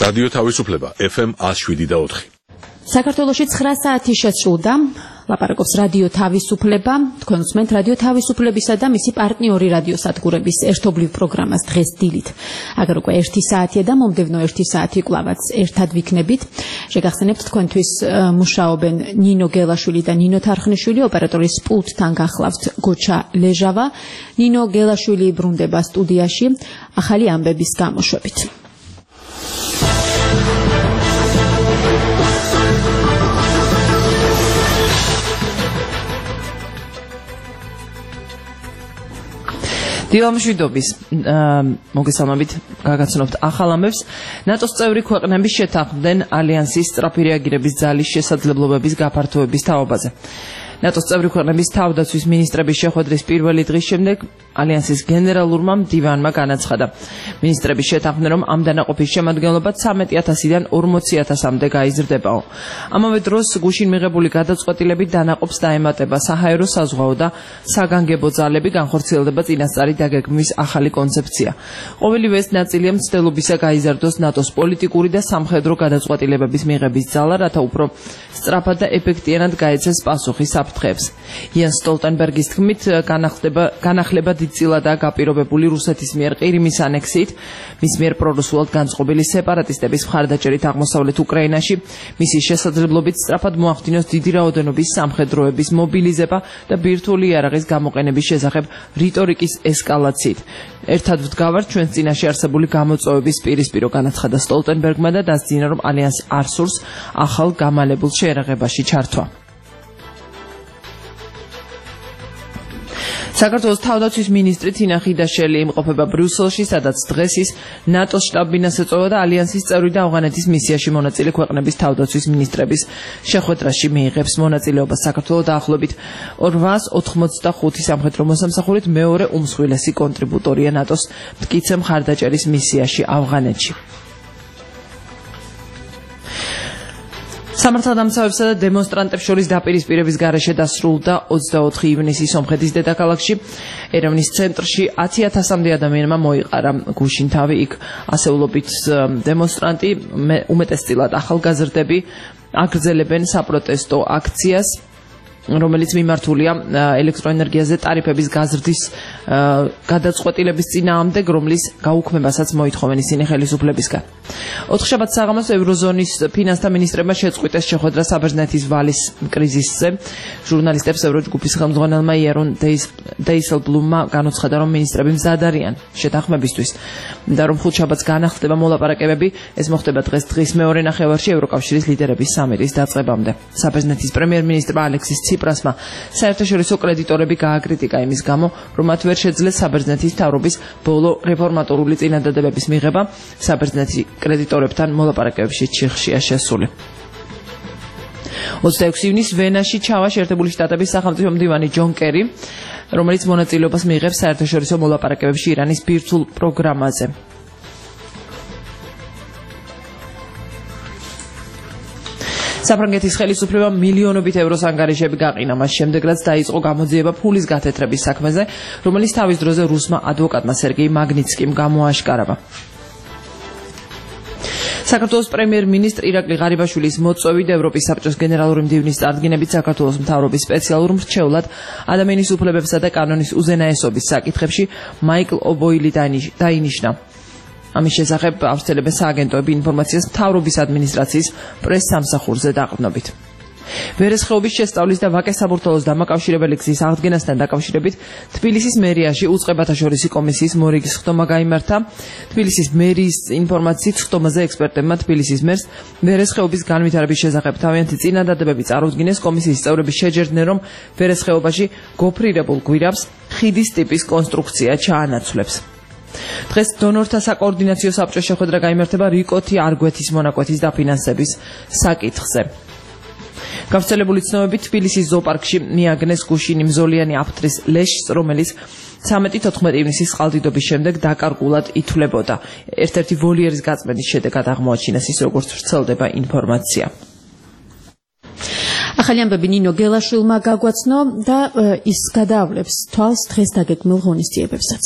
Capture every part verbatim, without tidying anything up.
რადიო თავისუფლება ეფ ემ one oh seven და four. საქართველოში ცხრა საათი შეცვლდა. ლაპარაკობს რადიო თავისუფლება. თქვენ უსმენთ რადიო თავისუფლებისა და მისი პარტნიორი რადიოსადგურების ერთობლივ პროგრამას დღეს დილით. აგერ უკვე ერთი საათია და მომდევნო ერთი საათი კვლავაც ერთად ვიქნებით. შეგახსენებთ თქვენთვის მუშაობენ ნინო გელაშვილი და ნინო თარხნიშვილი, ოპერატორის პულტთან გახლავთ გოჩა ლეჟავა. ნინო გელაშვილი ბრუნდება სტუდიაში ახალი ამბების გამოშვებით. დილამშვიდობის მოგესალმებით, გაგაცნობთ ახალ ამბებს. ნატოს წევრი ქვეყნები შეთანხმდნენ ალიანსის სწრაფი რეაგირების ძალის შესაძლებლობების გაფართოების თაობაზე. ნატოს წევრი ქვეყნების თავდაცვის მინისტრების შეხვედრის პირველი დღის შემდეგ ალიანსის გენერალურმა მდივანმა განაცხადა. მინისტრების შეთანხმდნენ, რომ ამ დანაყოფის შემადგენლობა ცამეტი ათასიდან ორმოცი ათასამდე გაიზრდებაო. ამავე დროს გუშინ მიღებული გადაწყვეტილებით დანაყოფს დაემატება საჰაერო საზღვაო და საგანგებო ძალები, განხორციელდება წინასწარი დაგეგმვის ახალი კონცეფცია. ყოველივე ეს ნაწილია მცდელობისა გაიზარდოს ნატოს პოლიტიკური და სამხედრო გადაწყვეტილებების მიღების ძალა, რათა უფრო სწრაფად და ეფექტიანად გაეცეს პასუხი საფრთხეებს. იან სტოლტენბერგის თქმით, განახლება დიდწილადაა გაპირობებული რუსეთის მიერ ყირიმის ანექსიით, მის მიერ პრორუსულად განწყობილი სეპარატისტების მხარდაჭერით აღმოსავლეთ უკრაინაში, მისი შესაძლებლობით სწრაფად მოახდინოს დიდი რაოდენობის სამხედროების მობილიზება და ბირთვული იარაღის გამოყენების შესახებ რიტორიკის ესკალაციით. ერთად ვდგავართ ჩვენს წინაშე არსებული გამოწვევების პირისპირო, განაცხადა სტოლტენბერგმა და დასძინა, რომ ალიანსი არ სურს ახალ გამალებულ შეერაღებაში ჩართვა. საქართველოს თავდაცვის მინისტრი თინა ხიდაშელი იმყოფება ბრიუსელში, სადაც დღეს ის ნატოს შტაბ-ბინას ეწევა და ალიანსის წევრი და ავღანეთის მისიაში მონაწილე ქვეყნების თავდაცვის მინისტრების შეხვედრაში მიიღებს მონაწილეობას. საქართველო დაახლოებით ორასი ოთხმოცდახუთი სამხედრო მოსამსახურით მეორე უმსხვილესი კონტრიბუტორია ნატოს მტკიცე მხარდაჭერის მისიაში ავღანეთში. სამართალდამცავებსა და დემონსტრანტებს შორის დაპირისპირების გარეშე დასრულდა ოცდაოთხი ივნისი სომხეთის დედაქალაქში. ერევნის ცენტრში ათი ათასამდე ადამიანმა მოიყარა გუშინ თავი. იქ ასეულობით დემონსტრანტი, უმეტესწილად ახალგაზრდები, აგრძელებენ საპროტესტო აქციას, რომელიც მიმართულია ელექტროენერგიაზე ტარიფების გაზრდის გადაწყვეტილების წინააღმდეგ, რომლის გაუქმებასაც მოითხოვენ ისინი ხელისუფლებისგან. ოთხშაბათს საღამოს ევროზონის ფინანსთა მინისტრებმა შეწყვიტეს შეხვედრა საბერძნეთის ვალის კრიზისზე. ჟურნალისტებს ევროჯგუფის ხელმძღვანელმა იერონ დეისელბლუმმა განუცხადა, რომ მინისტრები მზად არიან შეთანხმებისთვის და რომ ხუთშაბათს განახლდება მოლაპარაკებები. ეს მოხდება დღეს დღის მეორე ნახევარში ევროკავშირის ლიდერების სამიტის დაწყებამდე. საბერძნეთის პრემიერ-მინისტრმა ალექსის ციპრასმა საერთაშორისო კრედიტორები გააკრიტიკა იმის გამო, რომ მათ ვერ შეძლეს საბერძნეთის მთავრობის ბოლო რეფორმატორული წინადადებების მიღება. საბერძნეთი კრედიტორებთან მოლაპარაკებებში ჩიხშია შესული. ოცდაექვსი ივნისს ვენაში ჩავა შეერთებული შტატების სახელმწიფო მდივანი ჯონ კერი, რომელიც მონაწილეობას მიიღებს საერთაშორისო მოლაპარაკებებში ირანის ბირთვულ პროგრამაზე. საფრანგეთის ხელისუფლებამ მილიონობით ევროს ანგარიშები გაყინა მას შემდეგ, რაც დაიწყო გამოძიება ფულის გათეთრების საქმეზე, რომელიც თავის დროზე რუსმა ადვოკატმა სერგეი მაგნიცკიმ გამოაშკარავა. საქართველოს პრემიერ-მინისტრ ირაკლი ღარიბაშვილის მოწვევით ევროპის საბჭოს გენერალური მდივნის წარდგინებით საქართველოს მთავრობის სპეციალურ მრჩევლად ადამიანის უფლებებსა და კანონის უზენაესობის საკითხებში მაიკლ ობოილი დაინიშნა. ამის შესახებ ავრცელებენ სააგენტოები ინფორმაციას მთავრობის ადმინისტრაციის პრეს-სამსახურზე დაყრდნობით. ვერესხეობის შესწავლის და ვაკე საბურთალოს დამაკავშირებელი გზის აღდგენასთან დაკავშირებით თბილისის მერიაში უწყებათა შორისი კომისიის მორიგის ხტომა გაიმართა. თბილისის მერიის ინფორმაციით ხტომაზე ექსპერტებმა თბილისის მერს ვერესხეობის განვითარების შესახებ თავიანთი წინადადებები წარუდგინეს. კომისიის წევრები შეჯერდნენ, რომ ვერესხეობაში გოფრირებულ გვირაბს ხიდის ტიპის კონსტრუქცია ჩაანაცვლებს. დღეს დონორთა საკოორდინაციო საბჭოს შეხვედრა გაიმართება რიკოთი არგვეთის მონაკვეთის დაფინანსების საკითხზე. გავრცელებული ცნობებით თბილისის ზოოპარკში მიაგნეს გუშინი მზოლიანი აფთრის ლეშს, რომელიც ცამეტი თოთხმეტი ივნისის წყალდიდობის შემდეგ დაკარგულად ითვლებოდა. ერთ-ერთი ვოლიერის გაწმენდის შედეგად აღმოაჩინეს ის, როგორც ვრცელდება ინფორმაცია. ახალი ამბები ნინო გელაშვილმა გაგვაცნო და ის გადაავლებს თვალს დღეს დაგეგმილ ღონისძიებებსაც.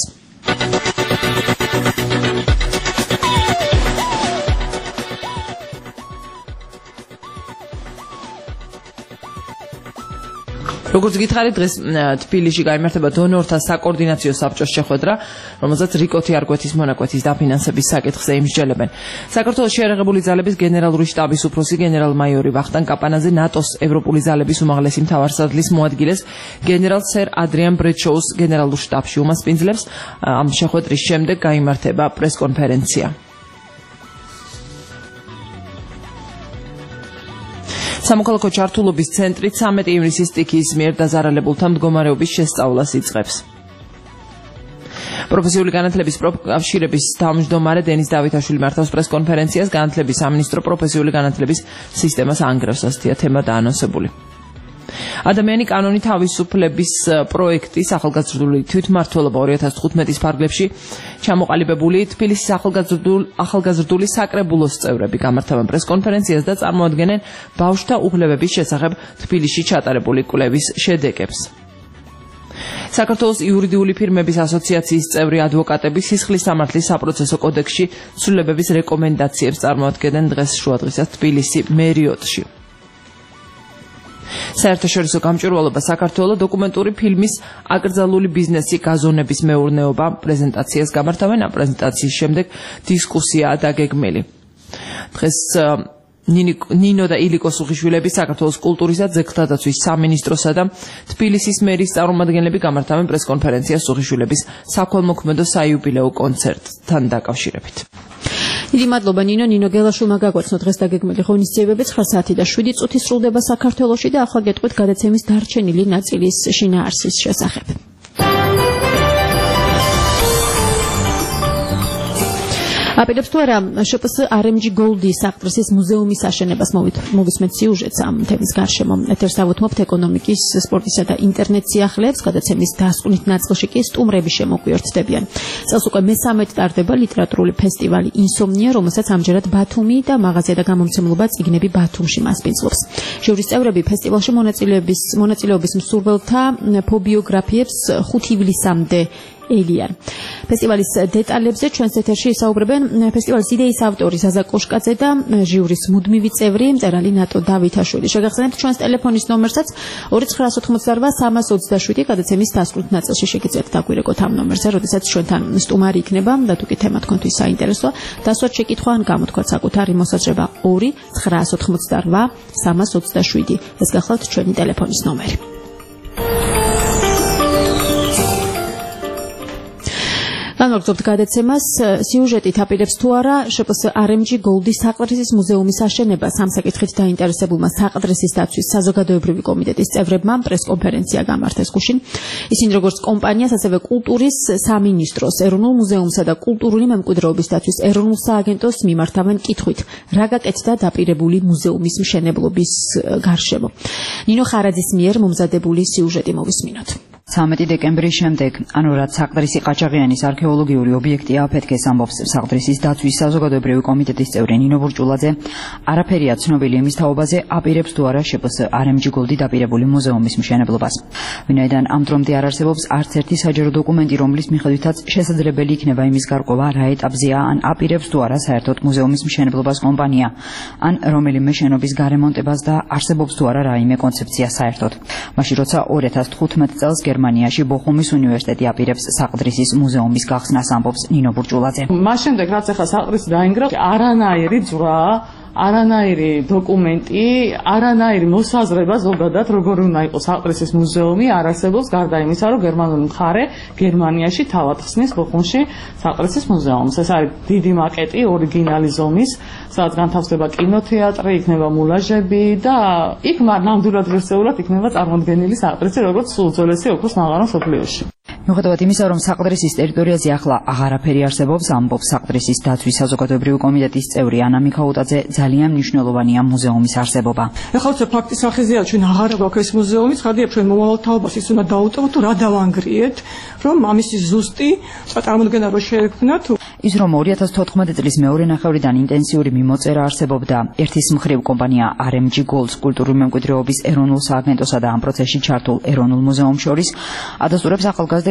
როგორც გითხარით, დღეს თბილისში გაიმართება დონორთა საკოორდინაციო საბჭოს შეხვედრა, რომელზეც რიკოთი არგვეთის მონაკვეთის დაფინანსების საკითხზე იმსჯელებენ. საქართველოს შეერაღებული ძალების გენერალური შტაბის უფროსი გენერალ-მაიორი ვახტანგ კაპანაძე ნატოს ევროპული ძალების უმაღლესი მთავარსარდლის მოადგილეს გენერალ სერ ადრიან ბრედშოუს გენერალურ შტაბში უმასპინძლებს. ამ შეხვედრის შემდეგ გაიმართება პრესკონფერენცია. სამოქალაქო ჩართულობის ცენტრი ცამეტი ივნისის სტიქიის მიერ დაზარალებულთა მდგომარეობის შესწავლას იწყებს. პროფესიული განათლების პროფკავშირების თავმჯდომარე დენის დავითაშვილი მართავს პრესკონფერენციას. განათლების სამინისტრო პროფესიული განათლების სისტემას ანგრევს, ასეთია თემა დაანონსებული. ადამიანი კანონი თავისუფლების პროექტის ახალგაზრდული თვითმმართველობა ორი ათას თხუთმეტის ფარგლებში ჩამოყალიბებული თბილისის ახალგაზრდული საკრებულოს წევრები გამართავენ პრესკონფერენციას და წარმოადგენენ ბავშვთა უფლებების შესახებ თბილისში ჩატარებული კვლევის შედეგებს. საქართველოს იურიდიული ფირმების ასოციაციის წევრი ადვოკატები სისხლის სამართლის საპროცესო კოდექსში ცვლილებების რეკომენდაციებს წარმოადგენენ დღეს შუადღისას თბილისი მერიოტში. საერთაშორისო გამჭვირვალობა საქართველოს დოკუმენტური ფილმის აკრძალული ბიზნესი გაზონების მეურნეობა პრეზენტაციას გამართავენ. ამ პრეზენტაციის შემდეგ დისკუსიაა დაგეგმილი. დღეს ნინო და ილიკო სუხიშვილები საქართველოს კულტურისა და ძეგლთა დაცვის სამინისტროსა და თბილისის მერის წარმომადგენლები გამართავენ პრესკონფერენციას სუხიშვილების საქველმოქმედო საიუბილეო კონცერტთან დაკავშირებით. დიდი მადლობა ნინო. ნინო გელაშვილმა გაგვაცნო დღეს დაგეგმილი ღონისძიებები ცხრა საათი და შვიდი წუთი სრულდება საქართველოში და ახლა გეტყვით გადაცემის დარჩენილი ნაწილის შინაარსის შესახებ. აპირებს თუ არა შპს RMG Gold-ის საყდრისის მუზეუმის აშენებას მოვისმენთ სიუჟეტს ამ თემის გარშემო. ეთერს ავუთმობთ ეკონომიკის, სპორტისა და ინტერნეტ სიახლეებს. გადაცემის დასკვნით ნაწილში კი სტუმრები შემოგვიერთდებიან. წელს უკვე მესამედ ტარდება ლიტერატურული ფესტივალი ინსომნია, რომელსაც ამჯერად ბათუმი და მაღაზია და გამომცემლობა წიგნები ბათუმში მასპინძლობს. ჟიურის წევრები ფესტივალში მონაწილეობის მონაწილეობის მსურველთა ფობიოგრაფიებს ხუთი ივლისამდე ელიან. ფესტივალის დეტალებზე ჩვენს ეთერში ისაუბრებენ ფესტივალის იდეის ავტორი ზაზა კოშკაძე და ჟიურის მუდმივი წევრი მწერალი ნატო დავითაშვილი. შეგახსენებთ ჩვენს ტელეფონის ნომერსაც ორი ცხრაას ოცდაოთხი სამას ოცდაშვიდი. გადაცემის დასკვნით ნაწილში შეგიძლიათ დაგვირეკოთ ამ ნომერზე, როდესაც ჩვენთან სტუმარი იქნება და თუ კი თემა თქვენთვის საინტერესოა, დასვათ შეკითხვა ან გამოთქვათ საკუთარი მოსაზრება ორი ცხრაას ოცდაოთხი სამას ოცდაშვიდი. ეს გახლავთ ჩვენი ტელეფონის ნომერი. განვაგრძობთ გადაცემას. სიუჟეტით აპირებს თუ არა შპს RMG Gold-ის საყდრისის მუზეუმის აშენება. ამ საკითხით დაინტერესებულმა საყდრისის დაცვის საზოგადოებრივი კომიტეტის წევრებმა პრესკონფერენცია გამართეს გუშინ. ისინი როგორც კომპანიას, ასევე კულტურის სამინისტროს, ეროვნულ მუზეუმსა და კულტურული მემკვიდრეობის დაცვის ეროვნულ სააგენტოს მიმართავენ კითხვით, რა გაკეთდა დაპირებული მუზეუმის მშენებლობის გარშემო. ნინო ხარაძის მიერ მომზადებული სიუჟეტი მოვისმინოთ. ცამეტი დეკემბრის შემდეგ, ანუ რაც საყდრისი ყაჩაღიანის არქეოლოგიური ობიექტია აფეთქეს, ამბობს საყდრისის დაცვის საზოგადოებრივი კომიტეტის წევრი ნინო ბურჭულაძე, არაფერია ცნობილი იმის თაობაზე, აპირებს თუ არა შპს RMG Gold-ი დაპირებული მუზეუმის მშენებლობას. ვინაიდან ამ დრომდე არ არსებობს არც ერთი საჯარო დოკუმენტი, რომლის მიხედვითაც შესაძლებელი იქნება იმის გარკვევა, რა ეტაპზეა, ან აპირებს თუ არა საერთოდ მუზეუმის მშენებლობას კომპანია, ან რომელიმე შენობის გარემონტებას და არსებობს თუ არა რაიმე კონცეფცია საერთოდ. მაშინ როცა ორი ათას თხუთმეტ წელს გერმანიაში ბოხუმის უნივერსიტეტი აპირებს საყდრისის მუზეუმის გახსნას, ამბობს ნინო ბურჭულაძე. მას შემდეგ რაც ახლა საყდრისი დაინგრა, არანაირი ძვრა, არანაირი დოკუმენტი, არანაირი მოსაზრება ზოგადად როგორ უნდა იყოს საყდრისის მუზეუმი არ არსებობს, გარდა იმისა, რომ გერმანული მხარე გერმანიაში თავად ხსნის ბოხუმში საყდრისის მუზეუმს. ეს არის დიდი მაკეტი, ორიგინალი ზომის, სადაც განთავსდება კინოთეატრი, იქნება მულაჟები და იქ ნამდვილად ღირსეულად იქნება წარმოდგენილი საყდრისი, როგორც უძველესი ოქროს მაღარო მსოფლიოში. მიუხედავად იმისა, რომ საყდრისის ტერიტორიაზე ახლა აღარაფერი არსებობს, ამბობს საყდრისის დაცვის საზოგადოებრივი კომიტეტის წევრი ანა მიქაუტაძე, ძალიან მნიშვნელოვანია მუზეუმის არსებობა. ეხლა უცებ ფაქტის სახეზეა, ჩვენ აღარა გვაქვს ეს მუზეუმი, ცხადია ჩვენ მომავალ თაობას ის უნდა დაუტოვოთ, თუ რა დავანგრიეთ, რომ ამისი ზუსტი წარმოდგენა რო შეექმნათ. ის რომ ორი ათას თოთხმეტი წლის მეორე ნახევრიდან ინტენსიური მიმოწერა არსებობდა, ერთის მხრივ კომპანია RMG Gold-ს კულტურული მემკვიდრეობის ეროვნულ სააგენტოსა და ამ პროცესში ჩართულ ეროვნულ მუზეუმს შორის, ადასტურებს ახალგაზრდა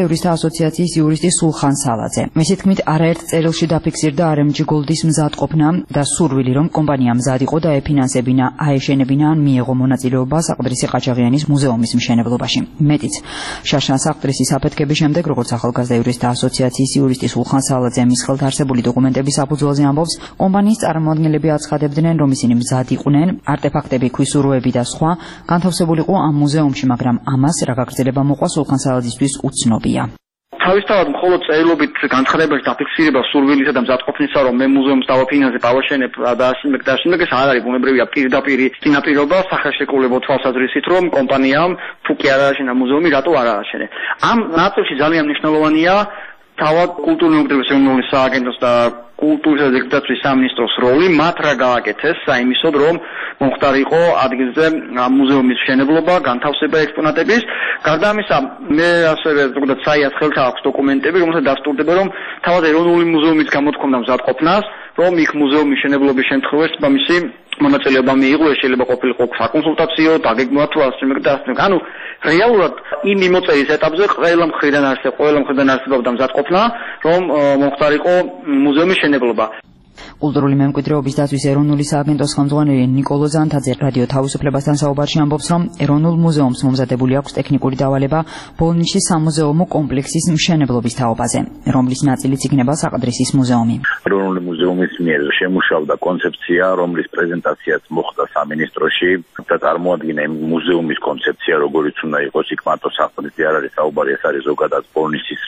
იურისტთა ასოციაციის იურისტი სულხან სალაძე. მისი თქმით, არაერთ წერილში დაფიქსირდა არ ემ ჯი Gold-ის მზადყოფნა და სურვილი, რომ კომპანია მზად იყო და ეფინანსებინა, აეშენებინა ან მიეღო მონაწილეობა საყდრისი ყაჩაღიანის მუზეუმის მშენებლობაში. მეტიც, შაშან საყდრისის აფეთქების შემდეგ, როგორც ახალგაზრდა იურისტთა ასოციაციის იურისტი სულხან სალაძე მის ხელთ არსებული დოკუმენტების საფუძველზე ამბობს, კომპანიის წარმომადგენლები აცხადებდნენ, რომ ისინი მზად იყვნენ, არტეფაქტები, ქვისურვები და სხვა განთავსებულიყო ამ მუზეუმში, მაგრამ ამას რა გაგრძელება მოყვა სულხან სალაძისთვის უცნობია. თავისთავად მხოლოდ წერილობით განცხადებაში დაფიქსირება სურვილისა და მზადყოფნისა, რომ მე მუზეუმს დავაფინანსებ, ავაშენებ და ასე და ასე ეს არ არის ბუნებრივია პირდაპირ წინაპირობა სახელშეკრულებო თვალსაზრისით, რომ კომპანიამ თუ კი არ ააშენა მუზეუმი, რატო არ ააშენე. ამ ნაწილში ძალიან მნიშვნელოვანია თავად კულტურული მემკვიდრეობის ეროვნული სააგენტოს და კულტურის და ძეგლდაცვის სამინისტროს როლი, მათ რა გააკეთეს საიმისოდ, რომ მომხდარიყო ადგილზე მუზეუმის მშენებლობა, განთავსება ექსპონატების. გარდა ამისა, მე ასევე ზოგადად საიას ხელთა აქვს დოკუმენტები, რომელსაც დასტურდება, რომ თავად ეროვნული მუზეუმის გამოთქვამდა მზადყოფნას, რომ იქ მუზეუმის მშენებლობის შემთხვევაში თამისი მონაწილეობა მიიღო, შეიძლება ყოფილიყო საკონსულტაციო, დაგეგმვა თუ ასე და ასე. ანუ რეალურად იმ მიმოწერის ეტაპზე ყველა მხრიდან არსებობდა, ყველა მხრიდან არსებობდა მზადყოფნა, რომ მომხდარიყო მუზეუმის მშენებლობა. კულტურული მემკვიდრეობის დაცვის ეროვნული სააგენტოს ხელმძღვანელი ნიკოლო ზანთაძე რადიო თავისუფლებასთან საუბარში ამბობს, რომ ეროვნულ მუზეუმს მომზადებული აქვს ტექნიკური დავალება ბოლნისის სამუზეუმო კომპლექსის მშენებლობის თაობაზე, რომლის ნაწილიც იქნება საყდრისის მუზეუმი. ეროვნული მუზეუმის მიერ შემუშავდა კონცეფცია, რომლის პრეზენტაციაც მოხდა სამინისტროში და წარმოადგენა მუზეუმის კონცეფცია, როგორიც უნდა იყოს, იქ მარტო საყდრისი არ არის საუბარი, ეს არის ზოგადად ბოლნისის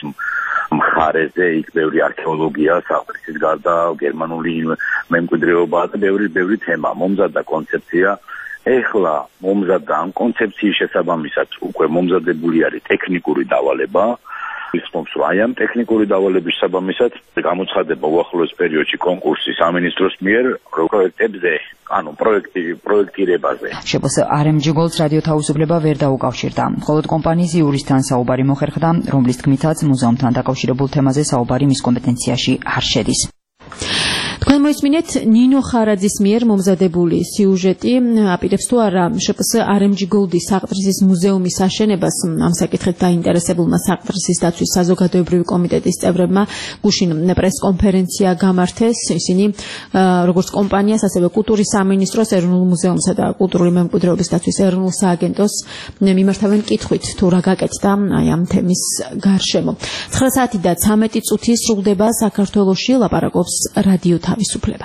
მხარეზე, იქ ბევრი არქეოლოგია, საყდრისის გარდა გერმანული მემკვიდრეობა და ბევრი ბევრი თემა. მომზადდა კონცეფცია. ეხლა მომზადდა ამ კონცეფციის შესაბამისად უკვე მომზადებული არის ტექნიკური დავალება. ისმობს, რომ აი ამ ტექნიკური დავალების შესაბამისად გამოცხადება უახლოეს პერიოდში კონკურსი სამინისტროს მიერ პროექტებზე, ანუ პროექტი პროექტირებაზე. შებოს არ ემ ჯი Gold-ს რადიო თავისუფლება ვერ დაუკავშირდა. მხოლოდ კომპანიის იურისტთან საუბარი მოხერხდა, რომლის თქმითაც მუზეუმთან დაკავშირებულ თემაზე საუბარი მის კომპეტენციაში არ შედის. თქვენ მოისმინეთ ნინო ხარაძის მიერ მომზადებული სიუჟეტი აპირებს თუ არა შპს არ ემ ჯი Gold-ის საყდრისის მუზეუმის აშენებას. ამ საკითხით დაინტერესებულმა საყდრისის დაცვის საზოგადოებრივი კომიტეტის წევრებმა გუშინ პრესკონფერენცია გამართეს. ისინი როგორც კომპანიას, ასევე კულტურის სამინისტროს, ეროვნულ მუზეუმსა და კულტურული მემკვიდრეობის დაცვის ეროვნულ სააგენტოს მიმართავენ კითხვით, თუ რა გაკეთდა აი ამ თემის გარშემო. ცხრა საათი და ცამეტი წუთი სრულდება საქართველოში, ლაპარაკობს რადიო თავისუფლება.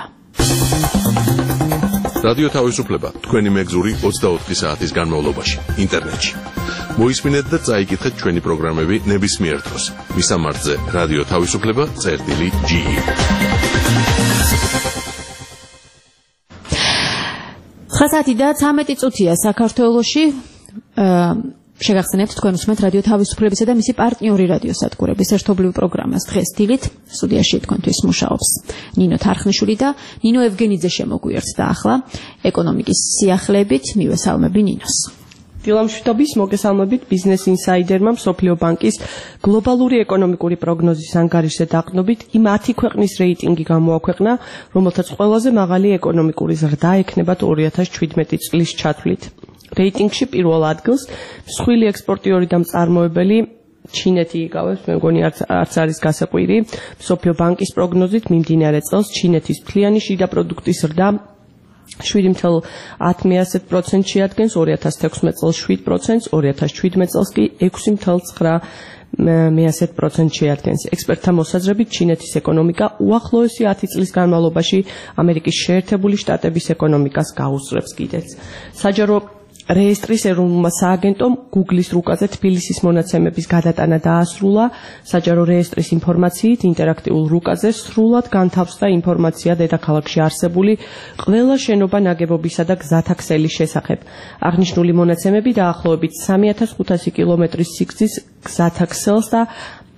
რადიო თავისუფლება თქვენი მეგზური ოცდაოთხი საათის განმავლობაში ინტერნეტში. მოისმინეთ და წაიკითხეთ ჩვენი პროგრამები ნებისმიერ დროს. მისამართზე რადიო თავისუფლება წერტილი ჯი ი. ცხრა საათი და ცამეტი წუთია საქართველოში. შეგახსენებთ თქვენ უსმენთ რადიო თავისუფლებისა და მისი პარტნიორი რადიოსადგურების ერთობლივ პროგრამას დღეს დილით. სტუდიაში თქვენთვის მუშაობს ნინო თარხნიშვილი და ნინო ევგენიძე შემოგვიერთდა ახლა ეკონომიკის სიახლეებით. მივესალმები ნინოს. დილამშვიდობის მოგესალმებით ბიზნეს ინსაიდერმა მსოფლიო ბანკის გლობალური ეკონომიკური პროგნოზის ანგარიშზე დაყრდნობით იმ ათი ქვეყნის რეიტინგი გამოაქვეყნა, რომელთაც ყველაზე მაღალი ეკონომიკური ზრდა ექნებათ ორი ათას შვიდმეტი წლის ჩათვლით. რეიტინგში პირველ ადგილს მსხვილი ექსპორტიორი და მწარმოებელი ჩინეთი იკავებს, მე მგონი არც არის გასაკვირი. მსოფლიო ბანკის პროგნოზით მიმდინარე წელს ჩინეთის მთლიანი შიდა პროდუქტის ზრდა შვიდი ათი ათასი პროცენტს შეადგენს, ორი ათას თექვსმეტ წელს შვიდ პროცენტს, ორი ათას შვიდმეტ წელს კი ექვსი ათი ცხრა პროცენტს შეადგენს. ექსპერტთა მოსაზრებით ჩინეთის ეკონომიკა უახლოესი ათი წლის განმავლობაში ამერიკის შეერთებული შტატების ეკონომიკას გაუსწრებს კიდეც. საჯარო რეესტრის ეროვნულმა სააგენტომ Google-ის რუკაზე თბილისის მონაცემების გადატანა დაასრულა. საჯარო რეესტრის ინფორმაციით ინტერაქტიულ რუკაზე სრულად განთავსდა ინფორმაცია დედაქალაქში არსებული ყველა შენობა ნაგებობისა და გზათა ქსელის შესახებ. აღნიშნული მონაცემები დაახლოებით სამი ათას ხუთასი კილომეტრის სიგრძის გზათა ქსელს და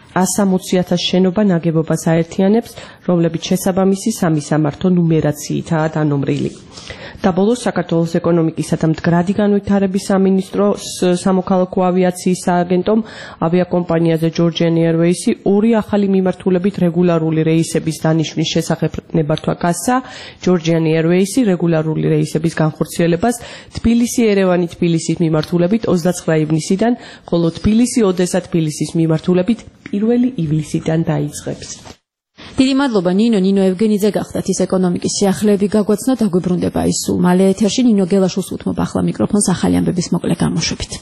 ასამოცი ათასი შენობა ნაგებობას აერთიანებს, რომლებიც შესაბამისი სამი სამართო ნუმერაციითაა დანომრილი. და ბოლოს საქართველოს ეკონომიკისა და მდგრადი განვითარების სამინისტროს სამოქალაქო ავიაციის სააგენტომ ავიაკომპანიაზე Georgian Airways-ი ორი ახალი მიმართულებით რეგულარული რეისების დანიშვნის შესახებ ნებართვა გასცა. Georgian Airways-ი რეგულარული რეისების განხორციელებას თბილისი-ერევანი თბილისის მიმართულებით ოცდაცხრა ივნისიდან, ხოლო თბილისი-ოდესა თბილისის მიმართულებით პირველი ივლისიდან დაიწყებს. დიდი მადლობა ნინო ნინო ევგენიძე გახდათ ის ეკონომიკის სიახლეები გაგვაცნო დაგვიბრუნდება ის სულ მალე ეთერში ნინო გელაშვილს უთმობ ახლა მიკროფონს ახალი ამბების მოკლე გამოშვებით.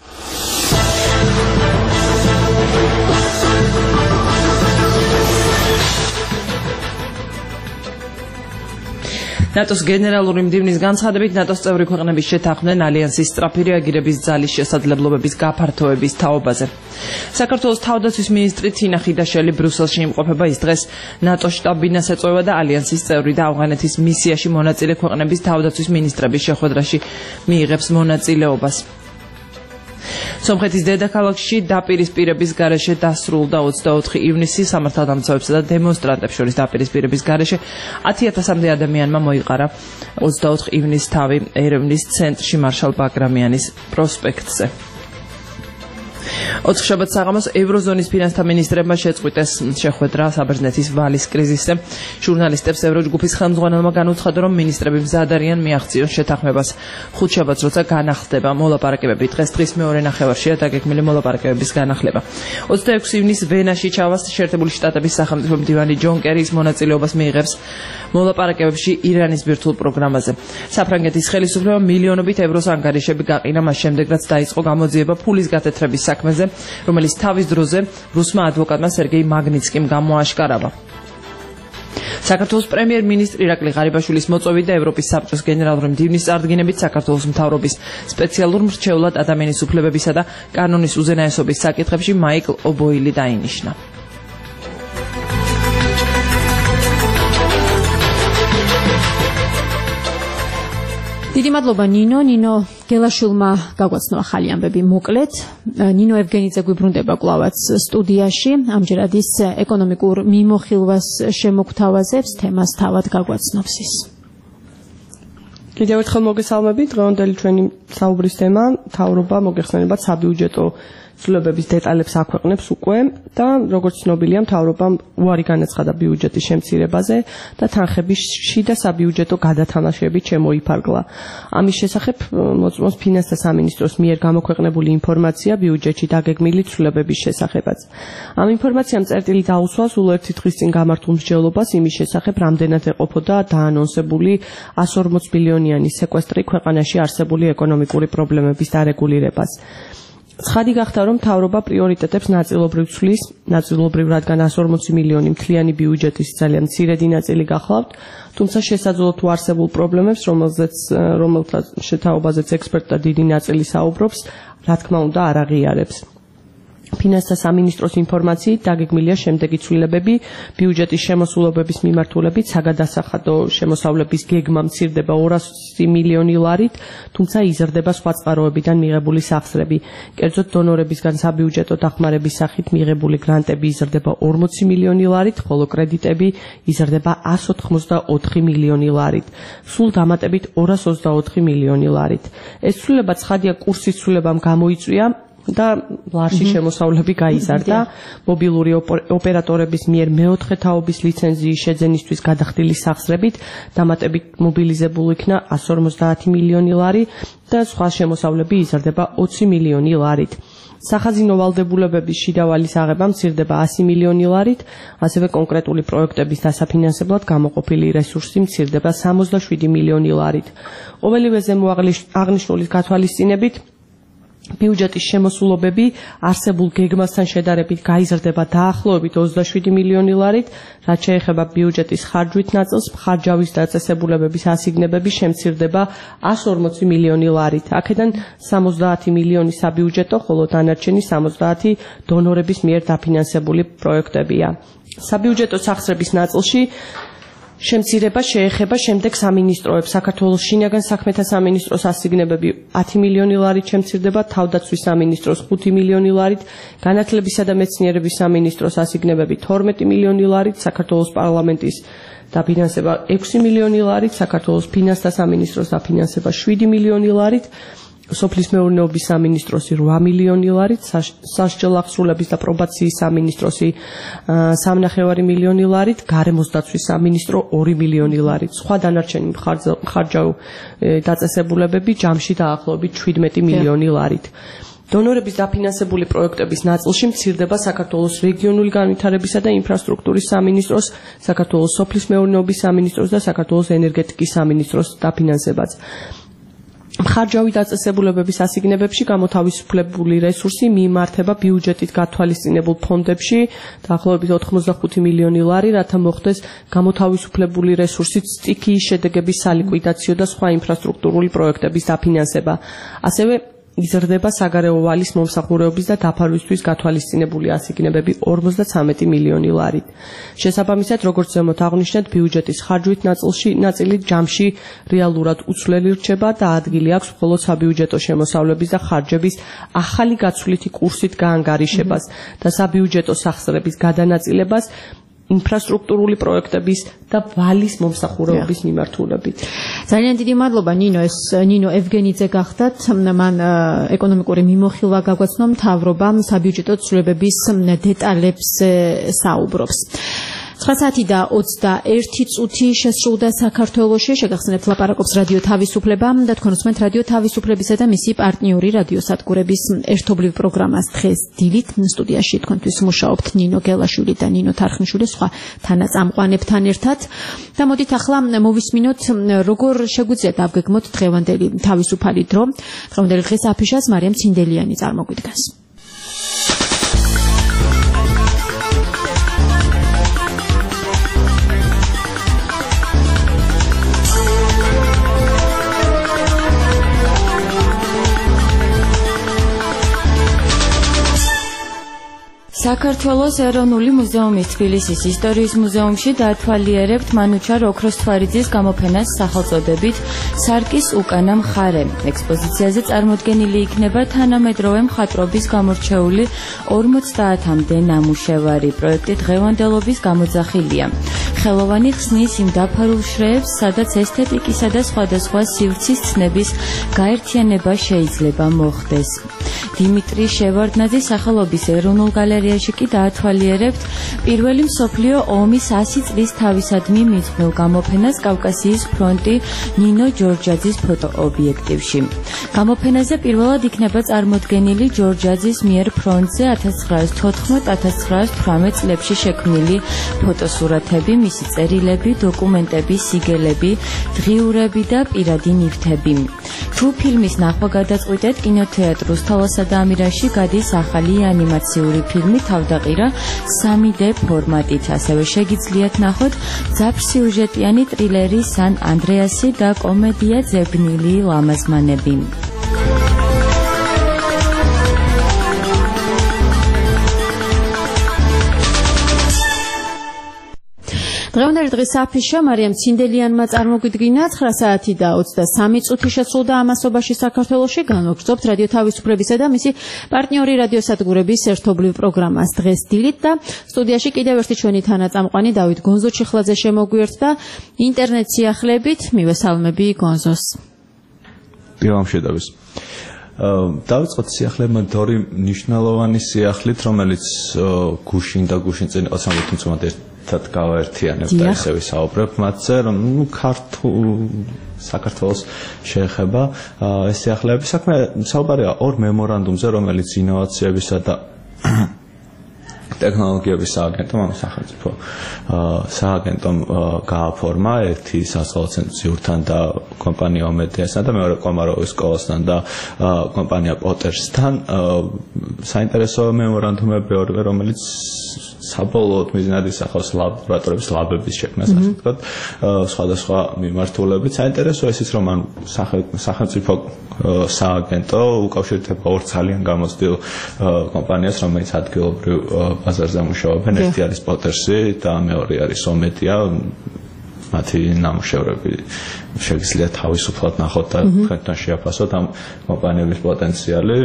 ნატოს გენერალური მდივნის განცხადებით ნატოს წევრი ქვეყნების შეთანხმდნენ ალიანსის სწრაფი რეაგირების ძალის შესაძლებლობების გაფართოების თაობაზე. საქართველოს თავდაცვის მინისტრი თინა ხიდაშელი ბრიუსელში იმყოფება ის დღეს ნატოს შტაბ-ბინას ეწვევა და ალიანსის წევრი და ავღანეთის მისიაში მონაწილე ქვეყნების თავდაცვის მინისტრების შეხვედრაში მიიღებს მონაწილეობას. სომხეთის დედაქალაქში დაპირისპირების გარეშე დასრულდა ოცდაოთხი ივნისი სამართალდამცავებსა და დემონსტრანტებს შორის დაპირისპირების გარეშე ათი ათასამდე ადამიანმა მოიყარა ოცდაოთხი ივნისს თავი ერევნის ცენტრში მარშალ ბაგრამიანის პროსპექტზე. ოთხშაბათ საღამოს ევროზონის ფინანსთა მინისტრებმა შეწყვიტეს შეხვედრა საბერძნეთის ვალის კრიზისზე. ჟურნალისტებს ევროჯგუფის ხელმძღვანელმა განუცხადა, რომ მინისტრები მზად არიან მიაღწიონ შეთანხმებას. ხუთშაბათს, როცა განახლდება მოლაპარაკებები, დღეს დღის მეორე ნახევარშია დაგეგმილი მოლაპარაკებების განახლება. ოცდაექვსი ივნისს ვენაში ჩავას შეერთებული შტატების სახელმწიფო მდივანი ჯონ კერის მონაწილეობას მიიღებს მოლაპარაკებებში ირანის ბირთვულ პროგრამაზე. საფრანგეთის ხელისუფლებამ მილიონობით ევროს ანგარიშები გაყინა მას შემდეგ, რაც დაიწყო გამოძიება ფულის გათეთრების საქმეზე, რომელიც თავის დროზე რუსმა ადვოკატმა სერგეი მაგნიცკიმ გამოაშკარავა. საქართველოს პრემიერ-მინისტრი ირაკლი ღარიბაშვილის მოწვევით და ევროპის საბჭოს გენერალური მდივნის წარდგინებით საქართველოს მთავრობის სპეციალურ მრჩევლად ადამიანის უფლებებისა და კანონის უზენაესობის საკითხებში მაიკლ ობოილი დაინიშნა. დიდი მადლობა ნინო ნინო გელაშვილმა გაგვაცნო ახალი ამბები მოკლედ. ნინო ევგენიძე გვიბრუნდება კვლავაც სტუდიაში, ამჯერად ის ეკონომიკურ მიმოხილვას შემოგთავაზებს, თემას თავად გაგვაცნობს ის. კიდევ ერთხელ მოგესალმებით, დღევანდელი ჩვენი საუბრის თემა მთავრობა მოგეხსენებათ საბიუჯეტო ცვლილებების დეტალებს აქვეყნებს უკვე და როგორც ცნობილია მთავრობამ უარი განაცხადა ბიუჯეტის შემცირებაზე და თანხებში და საბიუჯეტო გადათამაშებით შემოიფარგლა. ამის შესახებ მოწმობს ფინანსთა სამინისტროს მიერ გამოქვეყნებული ინფორმაცია ბიუჯეტში დაგეგმილი ცვლილებების შესახებაც. ამ ინფორმაციამ წერტილი დაუსვა სულ ერთი დღის წინ გამართულ მსჯელობას იმის შესახებ, რამდენად ეყოფოდა დაანონსებული εκατს ორმოც მილიონიანი სეკვესტრი ქვეყანაში არსებული ეკონომიკური პრობლემების დარეგულირებას. ცხადი გახდა, რომ მთავრობა პრიორიტეტებს ნაწილობრივ ცვლის, ნაწილობრივ რადგან εκατს ორმოცი მილიონი მთლიანი ბიუჯეტის ძალიან მცირედი ნაწილი გახლავთ, თუმცა შესაძლოა თუ არსებულ პრობლემებს, რომელზეც რომელთა შეთაობაზეც ექსპერტთა დიდი ნაწილი საუბრობს, რა თქმა უნდა არ აღიარებს. ფინანსთა სამინისტროს ინფორმაციით დაგეგმილია შემდეგი ცვლილებები ბიუჯეტის შემოსულობების მიმართულებით საგადასახადო შემოსავლების გეგმა მცირდება ორასი მილიონი ლარით, თუმცა იზრდება სხვა წყაროებიდან მიღებული სახსრები. კერძოდ დონორებისგან საბიუჯეტო დახმარების სახით მიღებული გრანტები იზრდება ორმოცი მილიონი ლარით, ხოლო კრედიტები იზრდება εκατს ოთხმოცდაოთხი მილიონი ლარით, სულ დამატებით ორასი ოცდაოთხი მილიონი ლარით. ეს ცვლილება ცხადია კურსის ცვლილებამ გამოიწვია და ლარში შემოსავლები გაიზარდა. მობილური ოპერატორების მიერ მეოთხე თაობის ლიცენზიის შეძენისთვის გადახდილი სახსრებით დამატებით მობილიზებული იქნა εκατს ორმოცდაათი მილიონი ლარი და სხვა შემოსავლები იზრდება ოცი მილიონი ლარით. სახაზინო ვალდებულებების შიდა ვალის აღება მცირდება ასი მილიონი ლარით, ასევე კონკრეტული პროექტების დასაფინანსებლად გამოყოფილი რესურსი მცირდება სამოცდაშვიდი მილიონი ლარით. ყოველივე ზემო აღნიშნულის გათვალისწინებით ბიუჯეტის შემოსულობები არსებულ გეგმასთან შედარებით გაიზრდება დაახლოებით ოცდაშვიდი მილიონი ლარით, რაც შეეხება ბიუჯეტის ხარჯვით ნაწილს, ხარჯავის დაწესებულებების ასიგნებები შემცირდება εκατს ორმოცი მილიონი ლარით. აქედან სამოცდაათი მილიონი საბიუჯეტო, ხოლო დანარჩენი სამოცდაათი დონორების მიერ დაფინანსებული პროექტებია. საბიუჯეტო სახსრების ნაწილში შემცირება შეეხება შემდეგ სამინისტროებს. საქართველოს შინაგან საქმეთა სამინისტროს ასიგნებები ათი მილიონი ლარით შემცირდება, თავდაცვის სამინისტროს ხუთი მილიონი ლარით, განათლებისა და მეცნიერების სამინისტროს ასიგნებები თორმეტი მილიონი ლარით, საქართველოს პარლამენტის დაფინანსება ექვსი მილიონი ლარით, საქართველოს ფინანსთა სამინისტროს დაფინანსება შვიდი მილიონი ლარით, სოფლის მეურნეობის სამინისტროსი რვა მილიონი ლარით, სასჯელ აღსრულების და პრობაციის სამინისტროსი სამნახევარი მილიონი ლარით, გარემოს დაცვის სამინისტრო ორი მილიონი ლარით. სხვა დანარჩენი მხარჯავ დაწესებულებები ჯამში დაახლოებით შვიდმეტი მილიონი ლარით. დონორების დაფინანსებული პროექტების ნაწილში მცირდება საქართველოს რეგიონული განვითარებისა და ინფრასტრუქტურის სამინისტროს, საქართველოს სოფლის მეურნეობის სამინისტროს და საქართველოს ენერგეტიკის სამინისტროს დაფინანსებაც. მხარჯავი დაწესებულებების ასიგნებებში გამოთავისუფლებული რესურსი მიიმართება ბიუჯეტით გათვალისწინებულ ფონდებში დაახლოებით ოთხმოცდახუთი მილიონი ლარი, რათა მოხდეს გამოთავისუფლებული რესურსით სტიქიის შედეგების სალიკვიდაციო და სხვა ინფრასტრუქტურული პროექტების დაფინანსება. ასევე იზრდება საგარეო ვალის მომსახურეობის და დაფარვისთვის გათვალისწინებული ასიგნებები ორმოცდათვრამეტი მილიონი ლარით. შესაბამისად, როგორც ზემოთ აღვნიშნეთ, ბიუჯეტის ხარჯვით ნაწილში ნაწილი ჯამში რეალურად უცვლელი რჩება და ადგილი აქვს მხოლოდ საბიუჯეტო შემოსავლების და ხარჯების ახალი გაცვლითი კურსით გაანგარიშებას და საბიუჯეტო სახსრების გადანაწილებას ინფრასტრუქტურული პროექტების და ვალის მომსახურეობის მიმართულებით. ძალიან დიდი მადლობა ნინო, ეს ნინო ევგენიძე გახდათ. მან ეკონომიკური მიმოხილვა გაგვაცნო, მთავრობა საბიუჯეტო ცვლილებების დეტალებს საუბრობს. ცხრა საათი და ოცდაერთი წუთი შესრულდა საქართველოში. შეგახსენებთ ლაპარაკობს რადიო თავისუფლება და თქვენ უსმენთ რადიო თავისუფლებისა და მისი პარტნიორი რადიოსადგურების ერთობლივ პროგრამას დღეს დილით. სტუდიაში თქვენთვის მუშაობთ ნინო გელაშვილი და ნინო თარხნიშვილი, სხვა თანაწამყვანებთან ერთად. და მოდით ახლა მოვისმინოთ, როგორ შეგვიძლია დავგეგმოთ დღევანდელი თავისუფალი დრო. დღევანდელი დღის აფიშას მარიამ ცინდელიანი წარმოგვიდგას. საქართველოს ეროვნული მუზეუმის თბილისის ისტორიის მუზეუმში დაათვალიერებთ მანუჩარ ოქროსთვარიძის გამოფენას სახელწოდებით სარკის უკანა მხარე. ექსპოზიციაზე წარმოდგენილი იქნება თანამედროვე მხატვრობის გამორჩეული ორმოცდაათამდე ნამუშევარი. პროექტი დღევანდელობის გამოძახილია. ხელოვანი ხსნის იმ დაფარულ შრეებს, სადაც ესთეტიკისა და სხვადასხვა სივრცის ცნების გაერთიანება შეიძლება მოხდეს. დიმიტრი შევარდნაძის სახელობის ეროვნულ გალერეაში კი დაათვალიერებთ პირველი მსოფლიო ომის ასი წლის თავისადმი მიძღვნილ გამოფენას კავკასიის ფრონტი ნინო ჯორჯაძის ფოტოობიექტივში. გამოფენაზე პირველად იქნება წარმოდგენილი ჯორჯაძის მიერ ფრონტზე ათას ცხრაას თოთხმეტ ათას ცხრაას თვრამეტ წლებში შექმნილი ფოტოსურათები, მისი წერილები, დოკუმენტები, სიგელები, დღიურები და პირადი ნივთები. თუ ფილმის ნახვა გადაწყვიტეთ, კინოთეატრ რუსთავასა და ამირაში გადის ახალი ანიმაციური ფილმი თავდაყირა სამი დე ფორმატით. ასევე შეგიძლიათ ნახოთ ძაფრსიუჟეტიანი ტრილერი სან ანდრეასი და კომედია ძებნილი ლამაზმანები. დღევანდელი დღის აფიშა მარიამ ცინდელიანმა წარმოგვიდგინა. ცხრა საათი და ოცდასამი წუთი შესრულდა ამასობაში საქართველოში. განვაგრძობთ რადიო თავისუფლებისა და მისი პარტნიორი რადიოსადგურების ერთობლივ პროგრამას დღეს დილით და სტუდიაში კიდევ ერთი ჩვენი თანაწამყვანი დავით გონზო-ჩიხლაძე შემოგვიერთდა ინტერნეტ სიახლებით. მივესალმები გონზოს. პირველ შედავის დავიწყოთ სიახლეებმა ორი მნიშვნელოვანი სიახლით, რომელიც გუშინ და გუშინ წინ ოცდამეტ წუთამდე ერთად გავაერთიანებთ და ისე ვისაუბრებ მათზე, რომ ნუ ქართულ საქართველოს შეეხება ეს სიახლეები. საქმე საუბარია ორ მემორანდუმზე, რომელიც ინოვაციებისა და ტექნოლოგიების სააგენტომ ამ სახელმწიფო სააგენტომ გააფორმა, ერთი სასწავლო ცენტრთან და კომპანია ომედიასთან და მეორე კომაროვის სკოლასთან და კომპანია პოტერსთან. საინტერესო მემორანდუმები ორივე, რომელიც საბოლოოდ მიზნად ისახავს ლაბორატორების ლაბების შექმნას, ასე ვთქვათ, სხვადასხვა მიმართულებით. საინტერესო ისიც, რომ ან სახელმწიფო სააგენტო უკავშირდება ორ ძალიან გამოცდილ კომპანიას, რომელიც ადგილობრივ ბაზარზე მუშაობენ. ერთი არის პოტერსი და მეორე არის ომედია. მათი ნამუშევრები შეგიძლიათ თავისუფლად ნახოთ და თქვენთან შეაფასოთ ამ კომპანიების პოტენციალი.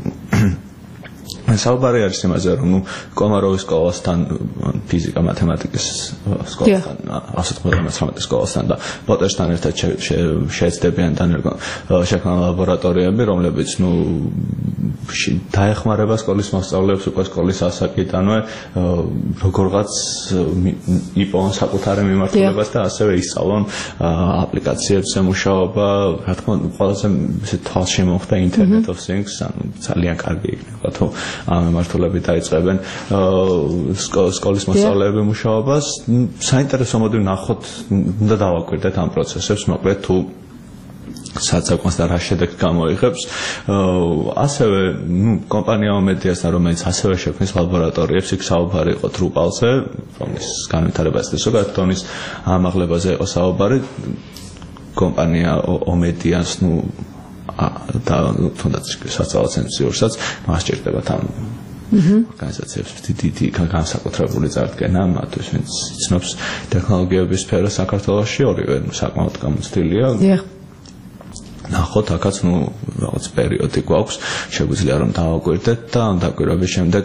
საუბარი არის იმაზე, რომ ნუ კომაროვის სკოლასთან, ფიზიკა, მათემატიკის სკოლასთან, ასეთ მეთორმეტე სკოლასთან და პოტერსთან ერთად შეეცდებიან შექმნა ლაბორატორიები, რომლებიც ნუ დაეხმარება სკოლის მოსწავლეებს უკვე სკოლის ასაკიდანვე როგორღაც იპოვონ საკუთარი მიმართულებას და ასევე ისწავლონ აპლიკაციებზე მუშაობა, რა თქმა უნდა, ყველაზე ესე თვალშემოხდა Internet of Things, ანუ ძალიან კარგი იქნება თუ ამ მიმართულებით დაიწყებენ სკოლის მოსწავლეები მუშაობას. საინტერესო მოდი ვნახოთ, უნდა დავაკვირდეთ ამ პროცესებს, მოკლედ თუ საწეკვანს და რა შედეგს გამოიღებს. ასევე ნუ კომპანია ომედიასთან, რომელიც ასევე შექმნის ლაბორატორიებს, იქ საუბარი იყო დრუპალზე, რომლის განვითარებას და ზოგადად ტონის ამაღლებაზე იყო საუბარი. კომპანია ომედიას ნუ და თუნდაც სასწავლო ცენტრიურსაც მასჭირდება თან ორგანიზაციებს დიდი განსაკუთრებული წარდგენა მათთვის, ვინც იცნობს ტექნოლოგიების სფეროს საქართველოში ორივე საკმაოდ გამოცდილია. ნახოთ, აქაც ნუ რაღაც პერიოდი გვაქვს, შეგვიძლია რომ დავაკვირდეთ და ამ დაკვირვების შემდეგ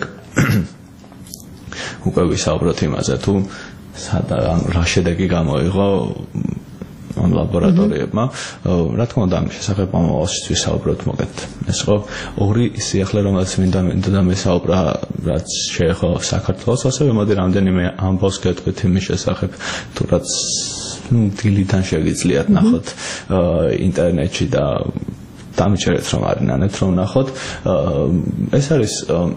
უკვე ვისაუბროთ იმაზე, თუ რა შედეგი გამოიღო ამ ლაბორატორიებმა. რა თქმა უნდა, ამის შესახებ მომავალშიც ვისაუბროთ, მოგეთ. ეს ხო ორი სიახლე, რომელიც მინდა მინდა მესაუბრა, რაც შეეხო საქართველოს, ასევე მოდი რამდენიმე ამბავს გეტყვით იმის შესახებ, თუ რაც დილიდან შეგიძლიათ ნახოთ ინტერნეტში და დამიჩერეთ რომ არინანებთ რომ ნახოთ. ეს არის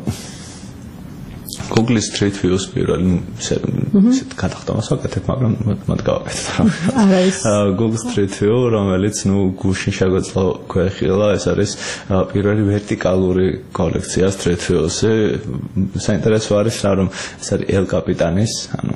Google Street View-ს პირველი ისეთ გადახდომას ვაკეთებ, მაგრამ მათ გავაკეთეთ. Google Street View, რომელიც ნუ გუშინ შეგვეძლო გვეხილა, ეს არის პირველი ვერტიკალური კოლექცია Street View-ზე. საინტერესო არის რა, რომ ეს არის El Capitanis, ანუ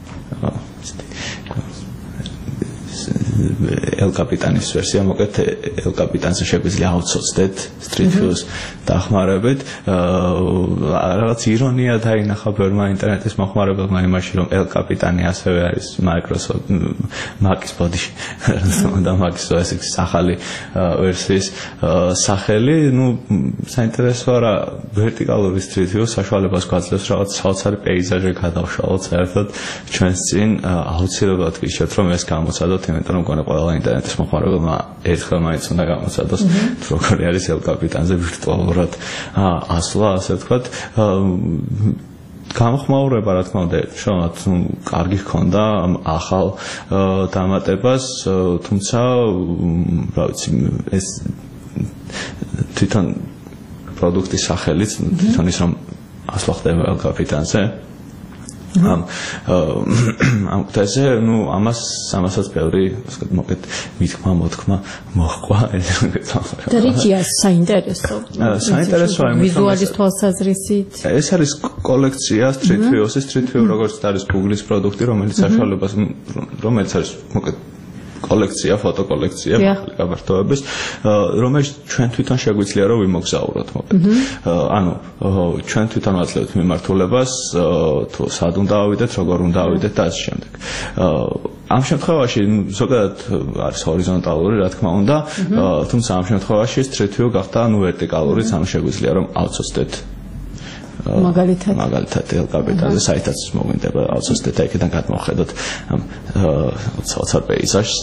El Capitanis ვერსია, მოკეთ El Capitanზე შეგვიძლია ავცოცდეთ Street View-ს დახმარებით. რაღაც ირონია დაინახა ბევრმა ინტერნეტის მოხმარებელმა იმაში, რომ El Capitani ასევე არის Microsoft Mac-ის ბოდიში და Mac-ის O S X-ის ახალი ვერსიის სახელი. ნუ საინტერესოა რა, ვერტიკალური Street View საშუალებას გვაძლევს რაღაც საოცარი პეიზაჟი გადავშალოთ საერთოდ ჩვენს წინ. აუცილებლად გიშოთ რომ ეს გამოცადოთ, იმიტომ რომ მგონი ყველა ინტერნეტის მოხმარებელმა ერთხელ მაინც უნდა გამოცადოს როგორი არის El Capitanზე ვირტუალურად ასვლა, ასე ვთქვათ. გამოხმაურება, რა თქმა უნდა, შრომად კარგი ჰქონდა ამ ახალ დამატებას, თუმცა რა ვიცი, ეს თვითონ პროდუქტის სახელიც, თვითონ ის რომ ასვლა ხდება El Capitanზე ამ ამ კეთაზე, ნუ ამას ამასაც ბევრი, ასე ვთქვათ, მოკეთ მithქმა მოთქმა მოჰყვა. და რითია საინტერესო? საინტერესოა იმით, რომ ვიზუალის თვალსაზრისით. ეს არის კოლექცია Street View-ს, Street View როგორც არის Google-ის პროდუქტი, რომელიც საშუალებას რომელიც არის მოკეთ კოლექცია, ფოტოკოლექცია, გაბართოების, რომელიც ჩვენ თვითონ შეგვიძლია რომ ვიმოგზაუროთ, მოკეთ. ანუ ჩვენ თვითონ ვაძლევთ მიმართულებას, თუ სად უნდა ავიდეთ, როგორ უნდა ავიდეთ და ასე შემდეგ. ამ შემთხვევაში ზოგადად არის ჰორიზონტალური, რა თქმა უნდა, თუმცა ამ შემთხვევაში Street View გახდა ანუ ვერტიკალური, ანუ შეგვიძლია რომ ავცოცდეთ მაგალითად მაგალითად El Capitanზე საიტაც მოგვინდება ავცოცდეთ, აქედან გადმოვხედოთ ამ ცალ-ცალ პეიზაჟს.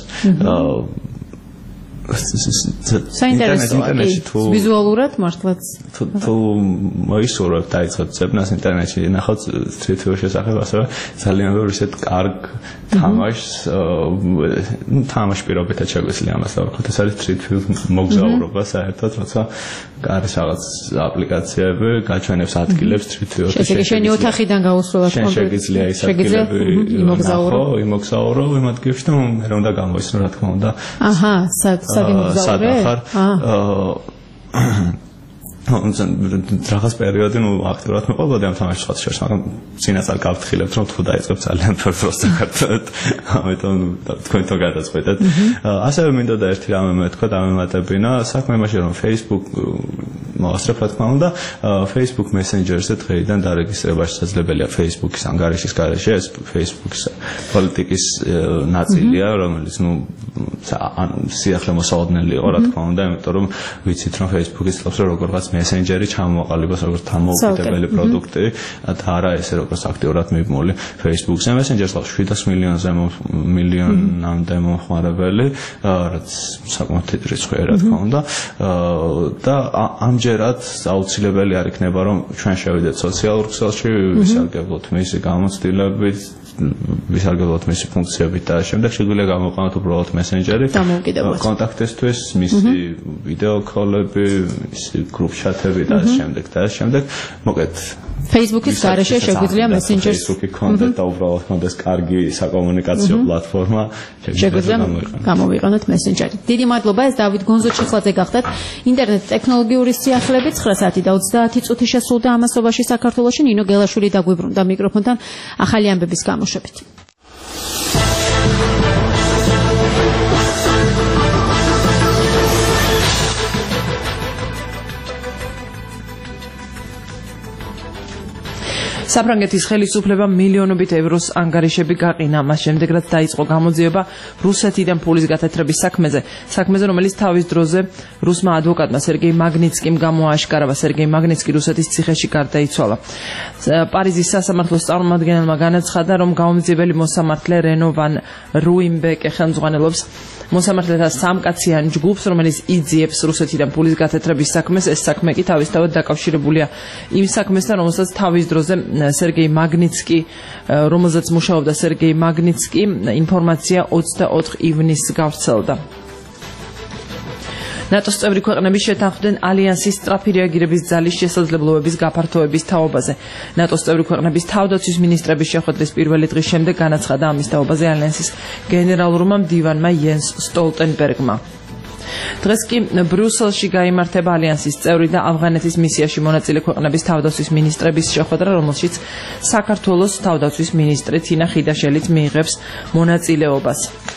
საინტერესოა, ვიზუალურად მართლაც თუ მოისურვებთ დაიწყოთ ძებნას ინტერნეტში, ნახოთ Street View შესახებ, ასევე ძალიან ბევრი ისეთ კარგ თამაშს, ნუ თამაშ პირობითად შეგვიძლია ამას დავარქოთ. ეს არის Street View მოგზაურობა საერთოდ, როცა არის რაღაც აპლიკაციები, გაჩვენებს ადგილებს Street View-ში. შეიძლება შენი ოთახიდან გაუსვლელად კონკრეტულად შეგიძლია ის ადგილები იმოგზაურო, იმოგზაურო იმ ადგილებში და მე რომ უნდა გამოისმო, რა თქმა უნდა. აჰა, სად იმოგზაურე? რაღაც პერიოდი ნუ აქტიურად მეყოლოდი ამ თამაშს სხვა შორის, მაგრამ წინასწარ გავთხილებთ რომ თუ დაიწყებ ძალიან ბევრ დროს დაგარწმუნდეთ, ამიტომ თქვენ თო გადაწყვეტეთ. ასევე მინდოდა ერთი რამე მეთქვა და ამემატებინა, საქმე იმაში რომ Facebook მოასწრებ, რა თქმა უნდა, Facebook Messenger-ზე დღეიდან დარეგისტრებაში შესაძლებელია Facebook-ის ანგარიშის გარეშე, ეს Facebook-ის პოლიტიკის ნაწილია, რომელიც ნუ სიახლე მოსალოდნელი იყო, რა თქმა უნდა, იმიტომ რომ ვიცით რომ Facebook-ის წლებს როგორღაც Messenger-ი ჩამოყალიბოს როგორც თანამოუკიდებელი პროდუქტი და არა ესე როგორც აქტიურად მიბმული Facebook-ზე Messenger-ს შვიდას მილიონზე მილიონამდე მომხმარებელი, რაც საკმაოდ დიდი რიცხვია, რა თქმა უნდა. და ამჯერად აუცილებელი არ იქნება რომ ჩვენ შევიდეთ სოციალურ ქსელში, ვისარგებლოთ მისი გამოცდილებით, ვისარგებლოთ მისი ფუნქციებით და შემდეგ შეგვიძლია გამოვყენოთ უბრალოდ Messenger-ი კონტაქტისთვის, მისი ვიდეო კოლები, მისი გრუპ ჩატები და ამ შემდეგ და ამ შემდეგ მოკლედ Facebook-ის გარეშე შეგვიძლია Messenger-ს Facebook-ი კონტაქტ და უბრალოდ კონდეს კარგი საკომუნიკაციო პლატფორმა შეგვიძლია გამოვიყენოთ Messenger-ი. დიდი მადლობა, ეს დავით გონზოჩიხლაძე გახდათ ინტერნეტ ტექნოლოგიური სიახლეებით ცხრა საათი და ოცდაათი წუთი შესრულდა ამასობაში საქართველოში. ნინო გელაშვილი დაგვიბრუნდა მიკროფონთან ახალი ამბების გამოშვებით. საფრანგეთის ხელისუფლებამ მილიონობით ევროს ანგარიშები გაყინა, მას შემდეგ რაც დაიწყო გამოძიება რუსეთიდან ფულის გათეთრების საქმეზე, საქმეზე რომელიც თავის დროზე რუსმა ადვოკატმა სერგეი მაგნიცკიმ გამოააშკარავა. სერგეი მაგნიცკი რუსეთის ციხეში გარდაიცვალა. პარიზის სასამართლოს წარმომადგენელმა განაცხადა, რომ გამომძიებელი მოსამართლე რენო ვან რუიმბეკე ხელმძღვანელობს მოსამართლეთა სამკაციან ჯგუფს, რომელიც იძიებს რუსეთიდან ფულის გათეთრების საქმეს. ეს საქმე კი თავისთავად დაკავშირებულია იმ საქმესთან, რომელსაც თავის დროზე სერგეი მაგნიცკი, რომელზეც მუშაობდა სერგეი მაგნიცკი, ინფორმაცია ოცდაოთხ ივნისს გავრცელდა. ნატოს წევრი ქვეყნები შეთანხმდნენ ალიანსის სწრაფი რეაგირების ძალის შესაძლებლობების გაფართოების თაობაზე. ნატოს წევრი ქვეყნების თავდაცვის მინისტრების შეხვედრის პირველი დღის შემდეგ განაცხადა ამის თაობაზე ალიანსის გენერალურმა მდივანმა იენს სტოლტენბერგმა. დღეს კი ბრიუსელში გაიმართება ალიანსის წევრი და ავღანეთის მისიაში მონაწილე ქვეყნების თავდაცვის მინისტრების შეხვედრა, რომელშიც საქართველოს თავდაცვის მინისტრი თინა ხიდაშელიც მიიღებს მონაწილეობას.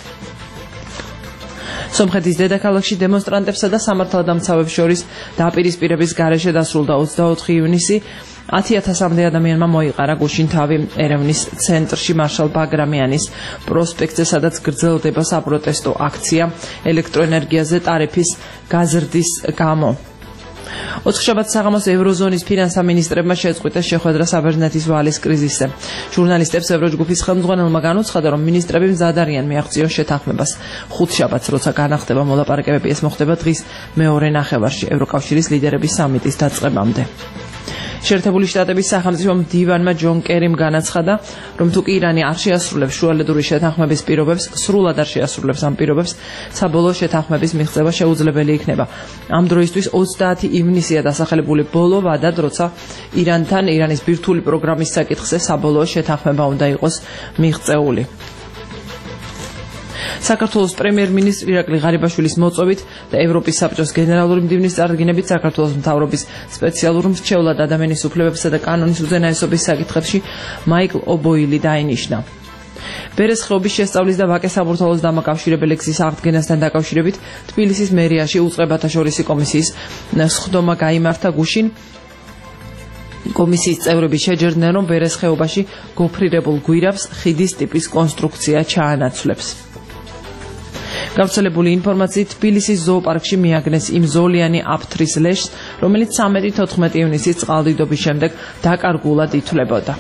სომხეთის დედაქალაქში დემონსტრანტებსა და სამართალდამცავებს შორის დაპირისპირების გარეშე დასრულდა ოცდაოთხი ივნისი. ათი ათასამდე ადამიანმა მოიყარა გუშინ თავი ერევნის ცენტრში მარშალ ბაგრამიანის პროსპექტზე, სადაც გრძელდება საპროტესტო აქცია ელექტროენერგიაზე ტარიფის გაზრდის გამო. ოთხშაბათს საღამოს ევროზონის ფინანსთა მინისტრებმა შეწყვიტეს შეხვედრა საბერძნეთის ვალის კრიზისზე. ჟურნალისტებს ევროჯგუფის ხელმძღვანელმა განუცხადა, რომ მინისტრები მზად არიან მიაღწიონ შეთანხმებას. ხუთშაბათს, როცა განახდება მოლაპარაკებები, ეს მოხდება დღის მეორე ნახევარში, ევროკავშირის ლიდერების სამიტის დაწყებამდე. შეერთებული შტატების სახელმწიფო მდივანმა ჯონ კერიმ განაცხადა, რომ თუ კი ირანი არ შეასრულებს შუალედური შეთანხმების პირობებს, სრულად არ შეასრულებს ამ პირობებს, საბოლოო შეთანხმების მიღწევა შეუძლებელი იქნება. ამ დროისთვის ოცდაათი ივნისია დასახელებული ბოლო ვადად, როცა ირანთან ირანის ბირთვული პროგრამის საკითხზე საბოლოო შეთანხმება უნდა იყოს მიღწეული. საქართველოს პრემიერ-მინისტრი ირაკლი ღარიბაშვილის მოწვევით და ევროპის საბჭოს გენერალური მდივნის წარდგინებით საქართველოს მთავრობის სპეციალურ მრჩევლად ადამიანის უფლებებსა და კანონის უზენაესობის საკითხებში მაიკლ ობოილი დაინიშნა. ბერეს ხეობის შესწავლის და ვაკე საბურთალოს დამაკავშირებელი გზის აღდგენასთან დაკავშირებით თბილისის მერიაში უწყებათა შორისი კომისიის სხდომა გაიმართა გუშინ. კომისიის წევრები შეჯერდნენ, რომ ბერეს ხეობაში გოფრირებულ გვირაბს ხიდის ტიპის კონსტრუქცია ჩაანაცვლებს. გავრცელებული ინფორმაციით თბილისის ზოოპარკში მიაგნეს იმ ზოლიანი აფთრის ლეშს, რომელიც ცამეტი თოთხმეტი ივნისის წყალდიდობის შემდეგ დაკარგულად ითვლებოდა.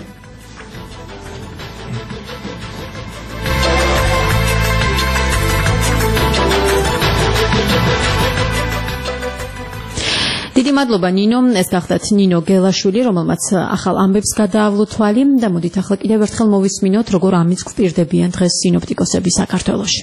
დიდი მადლობა ნინო, ეს გახდათ ნინო გელაშვილი, რომელმაც ახალ ამბებს გადაავლო თვალი და მოდით ახლა კიდევ ერთხელ მოვისმინოთ, როგორ ამის გვპირდებიან დღეს სინოპტიკოსები საქართველოში.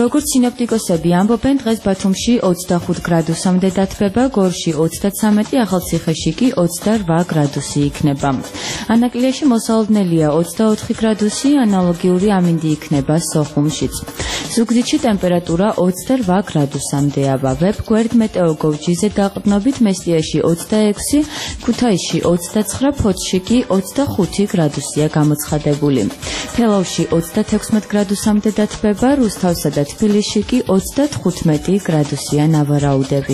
როგორც სინოპტიკოსები ამბობენ, დღეს ბათუმში ოცდახუთ გრადუსამდე დათბება, გორში ოცდათრამეტი, ახალციხეში კი ოცდარვა გრადუსი იქნება. ანაკლიაში მოსალოდნელია ოცდაოთხი გრადუსი, ანალოგიური ამინდი იქნება სოხუმშიც. ზუგდიდში ტემპერატურა ოცდარვა გრადუსამდეა. ვებგვერდ მეტეოგოვჯიზე დაყრდნობით, მესტიაში ოცდაექვსი, ქუთაისში ოცდაცხრა, ფოთში კი ოცდახუთი გრადუსია გამოცხადებული. თელავში ოცდათექვსმეტ გრადუსამდე დათბება, რუსთავსა და თბილისში კი ოცდათხუთმეტი გრადუსია ნავარაუდები.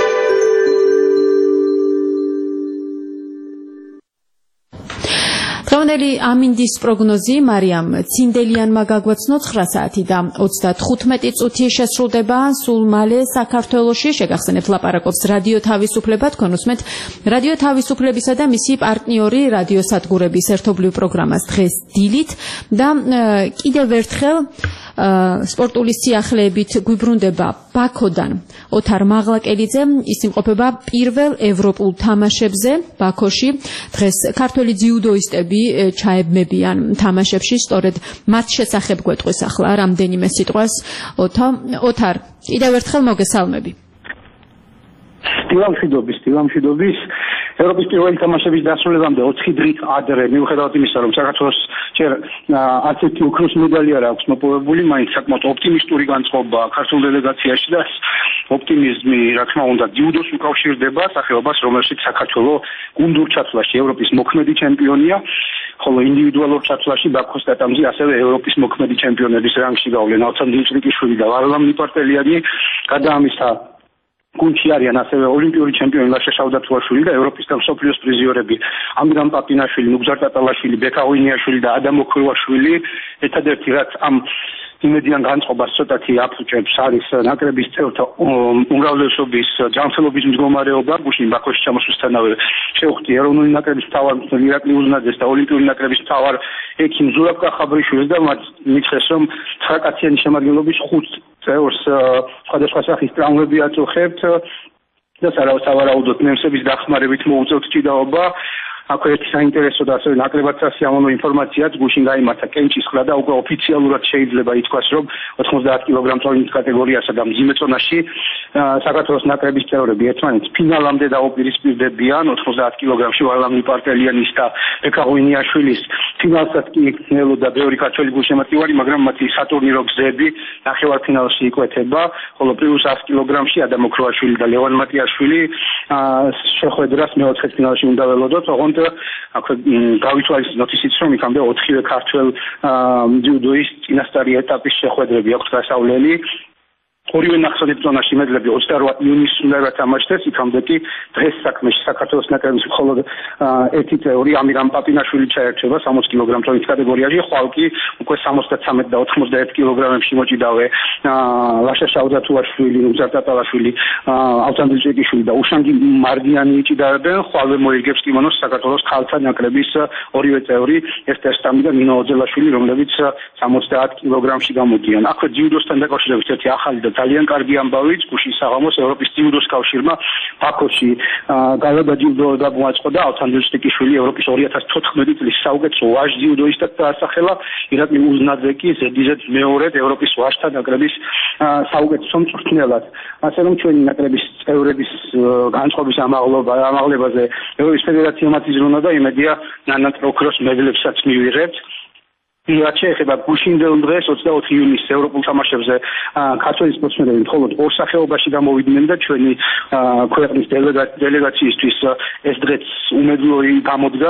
დღევანდელი ამინდის პროგნოზი მარიამ ცინდელიანმა გაგვაცნო ცხრა საათი და ოცდათხუთმეტი წუთი შესრულდება სულ მალე საქართველოში. შეგახსენებთ ლაპარაკობს რადიო თავისუფლება, თქვენ უსმენთ რადიო თავისუფლებისა და მისი პარტნიორი რადიოსადგურების ერთობლივ პროგრამას დღეს დილით და კიდევ ერთხელ სპორტული სიახლეებით გვიბრუნდება ბაქოდან ოთარ მაღლაკელიძე. ის იმყოფება პირველ ევროპულ თამაშებზე ბაქოში. დღეს ქართველი ძიუდოისტები ჩაებმებიან თამაშებში, სწორედ მათ შესახებ გვეტყვის ახლა რამდენიმე სიტყვას. ოთარ, კიდევ ერთხელ მოგესალმები. დილამშვიდობის, დილამშვიდობის. ევროპის პირველი თამაშების დასრულებამდე ოთხი დღით ადრე, მიუხედავად იმისა, რომ საქართველოს ჯერ არც ერთი ოქროს მედალი არ აქვს მოპოვებული, მაინც საკმაოდ ოპტიმისტური განწყობა ქართულ დელეგაციაში და ოპტიმიზმი, რა თქმა უნდა, ძიუდოს უკავშირდება სახეობას, რომელშიც საქართველო გუნდურ ჩათვლაში ევროპის მოქმედი ჩემპიონია, ხოლო ინდივიდუალურ ჩათვლაში ბაქოს სტატამზე ასევე ევროპის მოქმედი ჩემპიონების რანგში გავლენ ალცან დილჭრიკიშვილი და ვარლამ ნიპარტელიანი. გადაამისა გუნდში არიან ასევე ოლიმპიური ჩემპიონი ლაშა შავდათუაშვილი და ევროპის და მსოფლიოს პრიზიორები ამირან პაპინაშვილი, ნუგზარ ტატალაშვილი, ბექა ღვინიაშვილი და ადამ ოქრუაშვილი. ერთადერთი რაც ამ იმედიან განწყობას ცოტათი აფუჭებს არის ნაკრების წევრთა უმრავლესობის ჯანმრთელობის მდგომარეობა. გუშინ ბაქოში ჩამოსვლისთანავე შევხვდი ეროვნული ნაკრების მთავარ ირაკლი უზნაძეს და ოლიმპიური ნაკრების მთავარ ექიმ ზურაბ კახაბრიშვილს და მათ მიცხეს, რომ ცხრაკაციანი შემადგენლობის ხუთ წევრს სხვადასხვა სახის ტრავმები აწუხებთ და სავარაუდოდ ნემსების დახმარებით მოუწევთ ჭიდაობა. აქვე ერთი საინტერესო და ასევე ნაკლებად სასიამოვნო ინფორმაციაც გუშინ გაიმართა კენჭის ხრა და უკვე ოფიციალურად შეიძლება ითქვას, რომ ოცდაოთხ კილოგრამ წონის კატეგორიასა და მძიმე წონაში საქართველოს ნაკრების წევრები ერთმანეთს ფინალამდე დაუპირისპირდებიან. ოცდაოთხ კილოგრამში ვარლამ ნიპარტელიანის და ბექა ღვინიაშვილის ფინალსაც კი ელოდა ბევრი ქართველი გულშემატკივარი, მაგრამ მათი სატურნირო გზები ნახევარფინალში იკვეთება, ხოლო პლუს ათს კილოგრამში ადამ ოქრუაშვილი და ლევან მატიაშვილი შეხვედრას მეოთხე ფინალში უნდა ველოდოთ. აქვე გავითვალისწინოთ ისიც, რომ იქამდე ოთხივე ქართველ ძიუდოისტ წინასწარი ეტაპის შეხვედრები აქვს გასავლელი. ორივე ნახსოვით ზონაში მედლები ოცდარვა ივნისს უნდა გათამაშდეს, იქამდე კი დღეს საქმეში საქართველოს ნაკრების მხოლოდ ერთი წევრი ამირან პაპინაშვილი ჩაერჩება სამოცი კილოგრამ წონის კატეგორიაში, ხვალ კი უკვე სამოცდათრამეტ და ოთხმოცდაერთი კილოგრამებში მოჭიდავე ლაშა შავდათუაშვილი, ნუგზარ ტატალაშვილი, ალცან დილჭრიკიშვილი და უშანგი მარგიანი იჭიდავენ, ხვალვე მოიგებს კიმონოს საქართველოს ქალთა ნაკრების ორივე წევრი ესტერ სტამი და ნინო ოძელაშვილი, რომლებიც სამოცდაათ კილოგრამში გამოდიან. აქვე ძიუდოსთან დაკავშირებით ერთი ახალი და ძალიან კარგი ამბავი გუშინ საღამოს ევროპის ძიუდოს კავშირმა ბაქოში გადადაჯილდო გამოაწყო და ალცან დილჭრიკიშვილი ევროპის ორი ათას თოთხმეტი წლის საუკეთესო ვაჟ ძიუდოისტად დაასახელა. ირაკლი უზნაძე კი ზედიზედ მეორედ ევროპის ვაჟთა ნაკრების საუკეთესო მწვრთნელად. ასე რომ ჩვენი ნაკრების წევრების განწყობის ამაღლებაზე ევროპის ფედერაცია მათ იზრუნავდა და იმედია ნანატ ოქროს მედლებსაც მივიღებთ. რაც შეეხება გუშინდელ დღეს ოცდაოთხ ივნისს ევროპულ თამაშებზე ქართველი სპორტსმენები მხოლოდ ორ სახეობაში გამოვიდნენ და ჩვენი ქვეყნის დელეგაციისთვის ეს დღეც უმედლოი გამოდგა.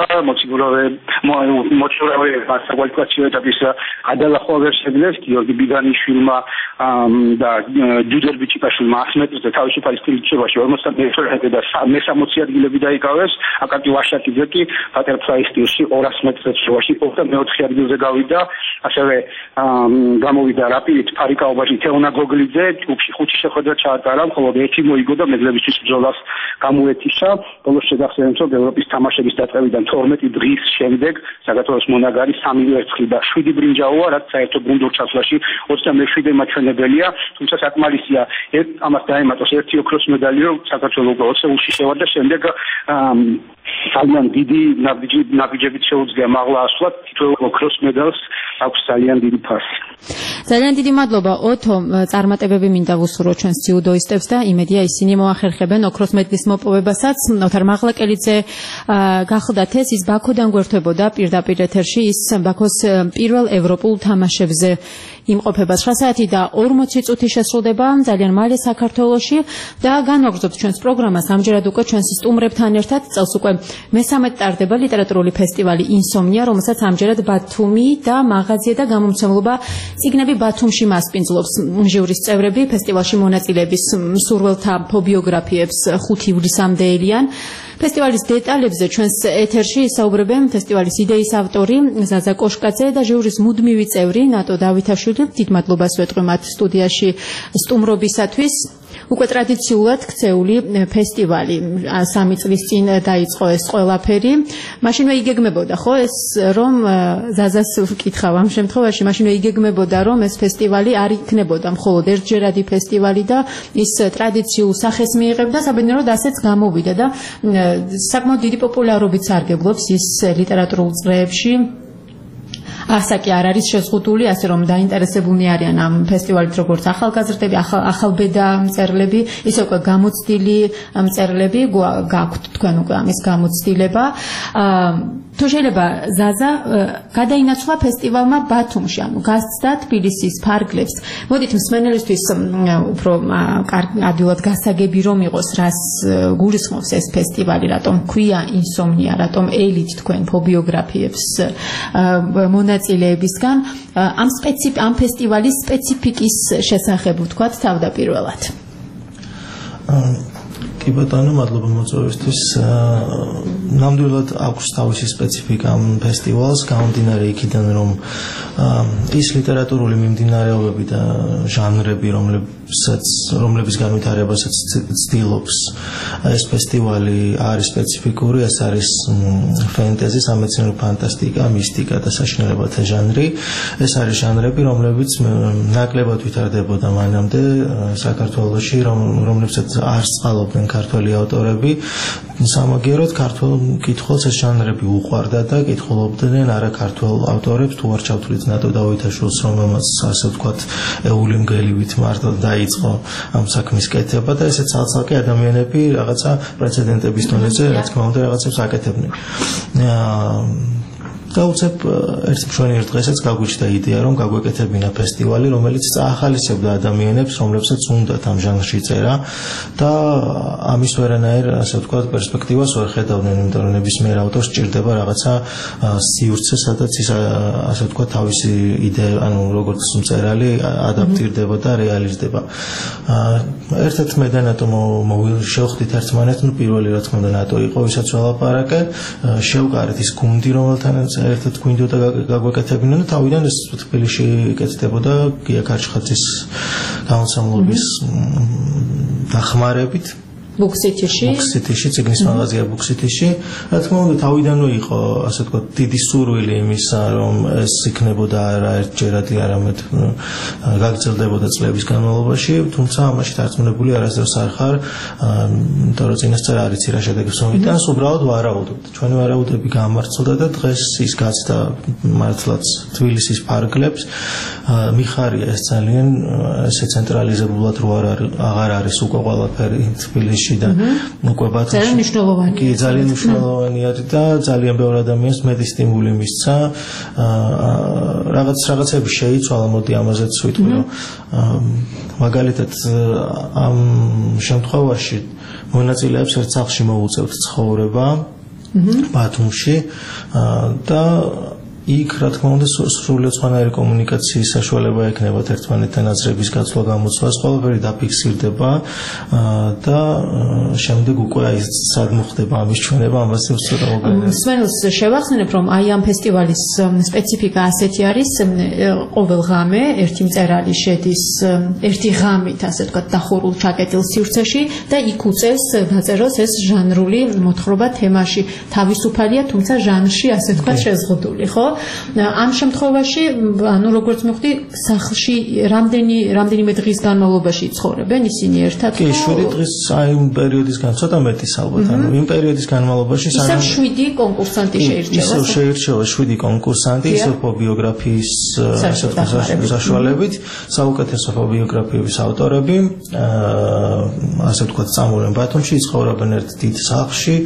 მოცურავე საკვალიფიკაციო ეტაპის გადალახვა ვერ შეძლეს გიორგი ბიგანიშვილმა და ჯუჯერ ბიჭიკაშვილმა ათს მეტრზე თავისუფალი სტილით შეობაში ორმოცდამეოთხე და მესამოცი ადგილები დაიკავეს. აკაკი ვაშაკიძე კი ბატერფლაი სტილში ორას მეტრზე შეობაში ოცდამეოთხე ადგილზე გავიდა. და ასევე გამოვიდა რაპიდით ფარიკაობაში თეონა გოგლიძე, ჯგუფში ხუთი შეხვედრა ჩაატარა, მხოლოდ ერთი მოიგო და მედლებისთვის ბრძოლას გამოეთიშა. ბოლოს შეგახსენებთ, რომ ევროპის თამაშების დაწყებიდან თორმეტი დღის შემდეგ საქართველოს მონაგარი სამი ვერცხლი და შვიდი ბრინჯაოა, რაც საერთო გუნდურ ჩათვლაში ოცდამეშვიდე მაჩვენებელია. თუმცა საკმარისია ამას დაემატოს ერთი ოქროს მედალი, რომ საქართველო უკვე ოცეულში შევარ და შემდეგ ძალიან დიდი ნაბიჯებით შეუძლია მაღლა ასვლა თითოეულ ოქროს მედალს თავს აქვს ძალიან დიდი ფასი. ძალიან დიდი მადლობა ოთო, წარმატებები მინდა ვუსურვო ჩვენს ძიუდოისტებს და იმედია ისინი მოახერხებენ ოქროს მედლის მოპოვებასაც. ოთარ მაღლაკელიძე გახლდათ ეს ის ბაქოდან გვერდებოდა პირდაპირ ეთერში ის ბაქოს პირველ ევროპულ თამაშებზე იმყოფება ცხრა საათი და ორმოცი წუთი შესრულდება ძალიან მალე საქართველოში და განვაგრძობთ ჩვენს პროგრამას ამჯერად უკვე ჩვენს სტუმრებთან ერთად წელს უკვე მესამედ ტარდება ლიტერატურული ფესტივალი ინსომნია, რომელსაც ამჯერად ბათუმი და მაღაზია და გამომცემლობა წიგნები ბათუმში მასპინძლობს. ჟიურის წევრები ფესტივალში მონაწილეების მსურველთა ფობიოგრაფიებს ხუთი ივლისამდე ელიან. ფესტივალის დეტალებზე ჩვენს ეთერში ისაუბრებენ ფესტივალის იდეის ავტორი ზაზა კოშკაძე და ჟიურის მუდმივი წევრი ნატო დავითაშვილი. დიდ მადლობას ვეტყვი მათ სტუდიაში სტუმრობისათვის. უკვე ტრადიციულად ქცეული ფესტივალი სამი წლის წინ დაიწყო ეს ყველაფერი. მაშინვე იგეგმებოდა ხო ეს რომ ზაზას ვკითხავ ამ შემთხვევაში მაშინვე იგეგმებოდა რომ ეს ფესტივალი არ იქნებოდა მხოლოდ ერთჯერადი ფესტივალი და ის ტრადიციულ სახეს მიიღებდა, საბედნიეროდ ასეც გამოვიდა და საკმაოდ დიდი პოპულარობით სარგებლობს ის ლიტერატურულ წრეებში. ასაკი არ არის შეზღუდული, ასე რომ დაინტერესებულნი არიან ამ ფესტივალით როგორც ახალგაზრდები, ახალბედა მწერლები, ისე უკვე გამოცდილი მწერლები, გაქვთ თქვენ უკვე ამის გამოცდილება. თუ შეიძლება ზაზა გადაინაცვლა ფესტივალმა ბათუმში, ანუ გასცდა თბილისის ფარგლებს. მოდით მსმენელისთვის უფრო ადვილად გასაგები რომ იყოს, რას გულისხმობს ეს ფესტივალი, რატომ ქვია ინსომნია, რატომ ელით თქვენ ფობიოგრაფიებს მონაწილეებისგან ამ სპეციფ ამ ფესტივალის სპეციფიკის შესახებ ვთქვათ თავდაპირველად. კი ბატონო, მადლობა მოწვევისთვის. ნამდვილად აქვს თავისი სპეციფიკა ამ ფესტივალს, გამომდინარე იქიდან რომ ის ლიტერატურული მიმდინარეობები და ჟანრები, რომლებსაც რომლების განვითარებასაც ცდილობს ეს ფესტივალი არის სპეციფიკური, ეს არის ფენტეზი, სამეცნიერო ფანტასტიკა, მისტიკა და საშინელებათა ჟანრი. ეს არის ჟანრები, რომლებიც ნაკლებად ვითარდებოდა მანამდე საქართველოში, რომლებსაც არ წყალობდნენ ქართველი ავტორები. სამაგიეროდ ქართულ კითხულს ეს ჟანრები უყვარდა და კითხულობდნენ არა ქართულ ავტორებს, თუ არ ჩავთვლით ნატო დავითაშვილს, რომელმაც ასე ვთქვათ ეული მგელივით მარტო დაიწყო ამ საქმის კეთება და ესე ცალ-ცალკე ადამიანები რაღაცა პრეცედენტების დონეზე რა თქმა უნდა რაღაცებს აკეთებდნენ. გაუცებ ერთ მშვენიერ დღესაც გაგვიჩნდა იდეა რომ გაგვეკეთებინა ფესტივალი, რომელიც წაახალისებდა ადამიანებს, რომლებსაც უნდათ ამ ჟანრში წერა და ამის ვერანაირ ასე ვთქვათ პერსპექტივას ვერ ხედავდნენ, იმიტომ რომ ნებისმიერ ავტორს სჭირდება რაღაცა სივრცე, სადაც ის ასე ვთქვათ თავისი იდეა, ანუ როგორც მწერალი ადაპტირდება და რეალიზდება. ერთ-ერთ მე და ნატო შევხვდით ერთმანეთს, ნუ პირველი რა თქმა უნდა ნატო იყო, ვისაც ველაპარაკე, შევკარეთ ის გუნდი, რომელთანაც ერთად გვინდოდა გაგვეკეთებინა და თავიდან ეს თბილისში იკეთდებოდა გია ქარჩხაძის გამოსამლობის დახმარებით. ბუქსიტიში ბუქსიტიში ციგნის მაღაზია ბუქსიტიში რა თქმა უნდა თავიდანვე იყო ასე ვთქვათ დიდი სურვილი იმისა რომ ეს იქნებოდა არა ერთჯერადი არამედ გაგრძელდებოდა წლების განმავლობაში თუმცა ამაში დარწმუნებული არასდროს არ ხარ იმიტომ რომ წინასწარ არ იცი რა შედეგებს მომიტანს უბრალოდ ვარაუდობთ ჩვენი ვარაუდები გამართლდა და დღეს ის გაცდა მართლაც თბილისის ფარგლებს მიხარია ეს ძალიან ესე ცენტრალიზებულად რო აღარ არის უკვე ყველაფერი თბილისში და უკვე ბათუმში ძალიან მნიშვნელოვანია. კი, ძალიან მნიშვნელოვანი არის და ძალიან ბევრ ადამიანს მეტი სტიმული მისცა. რაღაც რაღაცები შეიცვალა, მოდი ამაზეც ვიტყვი, რომ მაგალითად ამ შემთხვევაში მონაწილეებს ერთ სახლში მოუწევთ ცხოვრება ბათუმში და იქ რა თქმა უნდა სრულიად სხვანაირი კომუნიკაციის საშუალება ექნებათ ერთმანეთთან აზრების გაცვლა გამოცვას ყველაფერი დაფიქსირდება და შემდეგ უკვე აი სად მოხდება ამის ჩვენება ამას ცოტა მოგონია. მსმენელს შევახსენებ რომ აი ამ ფესტივალის სპეციფიკა ასეთი არის ყოველ ღამე ერთი მწერალი შედის ერთი ღამით ასე ვთქვათ დახურულ ჩაკეტილ სივრცეში და იქ უწევს დაწეროს ეს ჟანრული მოთხრობა თემაში თავისუფალია თუმცა ჟანრში ასე ვთქვათ შეზღუდული ხო? ამ შემთხვევაში ანუ როგორც მივხვდი სახლში რამდენი რამდენიმე დღის განმავლობაში ცხოვრობენ ისინი ერთად კი შვიდი დღის აი იმ პერიოდის გან ცოტა მეტის ალბათ ანუ იმ პერიოდის განმავლობაში ისევ შვიდი კონკურსანტი შეირჩევა ისევ შეირჩევა შვიდი კონკურსანტი ისევ ბიოგრაფიის ასე ვთქვათ საშუალებით საუკეთესო ბიოგრაფიების ავტორები ასე ვთქვათ წამოვლენ ბათუმში ცხოვრობენ ერთ დიდ სახლში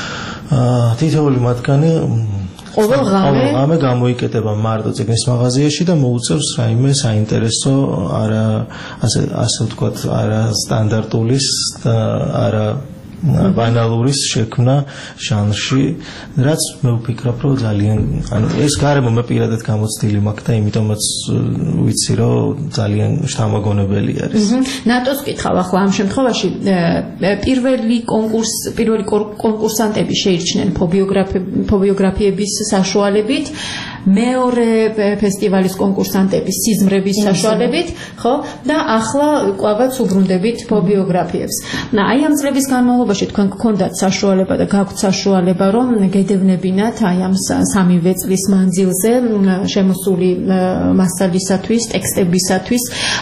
თითოეული მათგანი ყოველ ღამე ღამე გამოიკეტება მარტო წიგნის მაღაზიაში და მოუწევს რაიმე საინტერესო არა ასე ასე ვთქვათ არა სტანდარტულის და არა ბანალურის შექმნა ჟანრში, რაც მე ვფიქრობ, რომ ძალიან ანუ ეს გარემო მე პირადად გამოცდილი მაქვს და იმიტომაც ვიცი, რომ ძალიან შთამაგონებელი არის. ნატოს კითხავ ახლა ამ შემთხვევაში პირველი კონკურს პირველი კონკურსანტები შეირჩნენ ფობიოგრაფიების საშუალებით, მეორე ფესტივალის კონკურსანტები სიზმრების საშუალებით, ხო? და ახლა კვლავაც უბრუნდებით ფობიოგრაფიებს. აი ამ წლების განმავლობაში თქვენ გქონდათ საშუალება და გაქვთ საშუალება რომ გედევნებინათ აი ამ სამივე წლის მანძილზე შემოსული მასალისათვის, ტექსტებისათვის,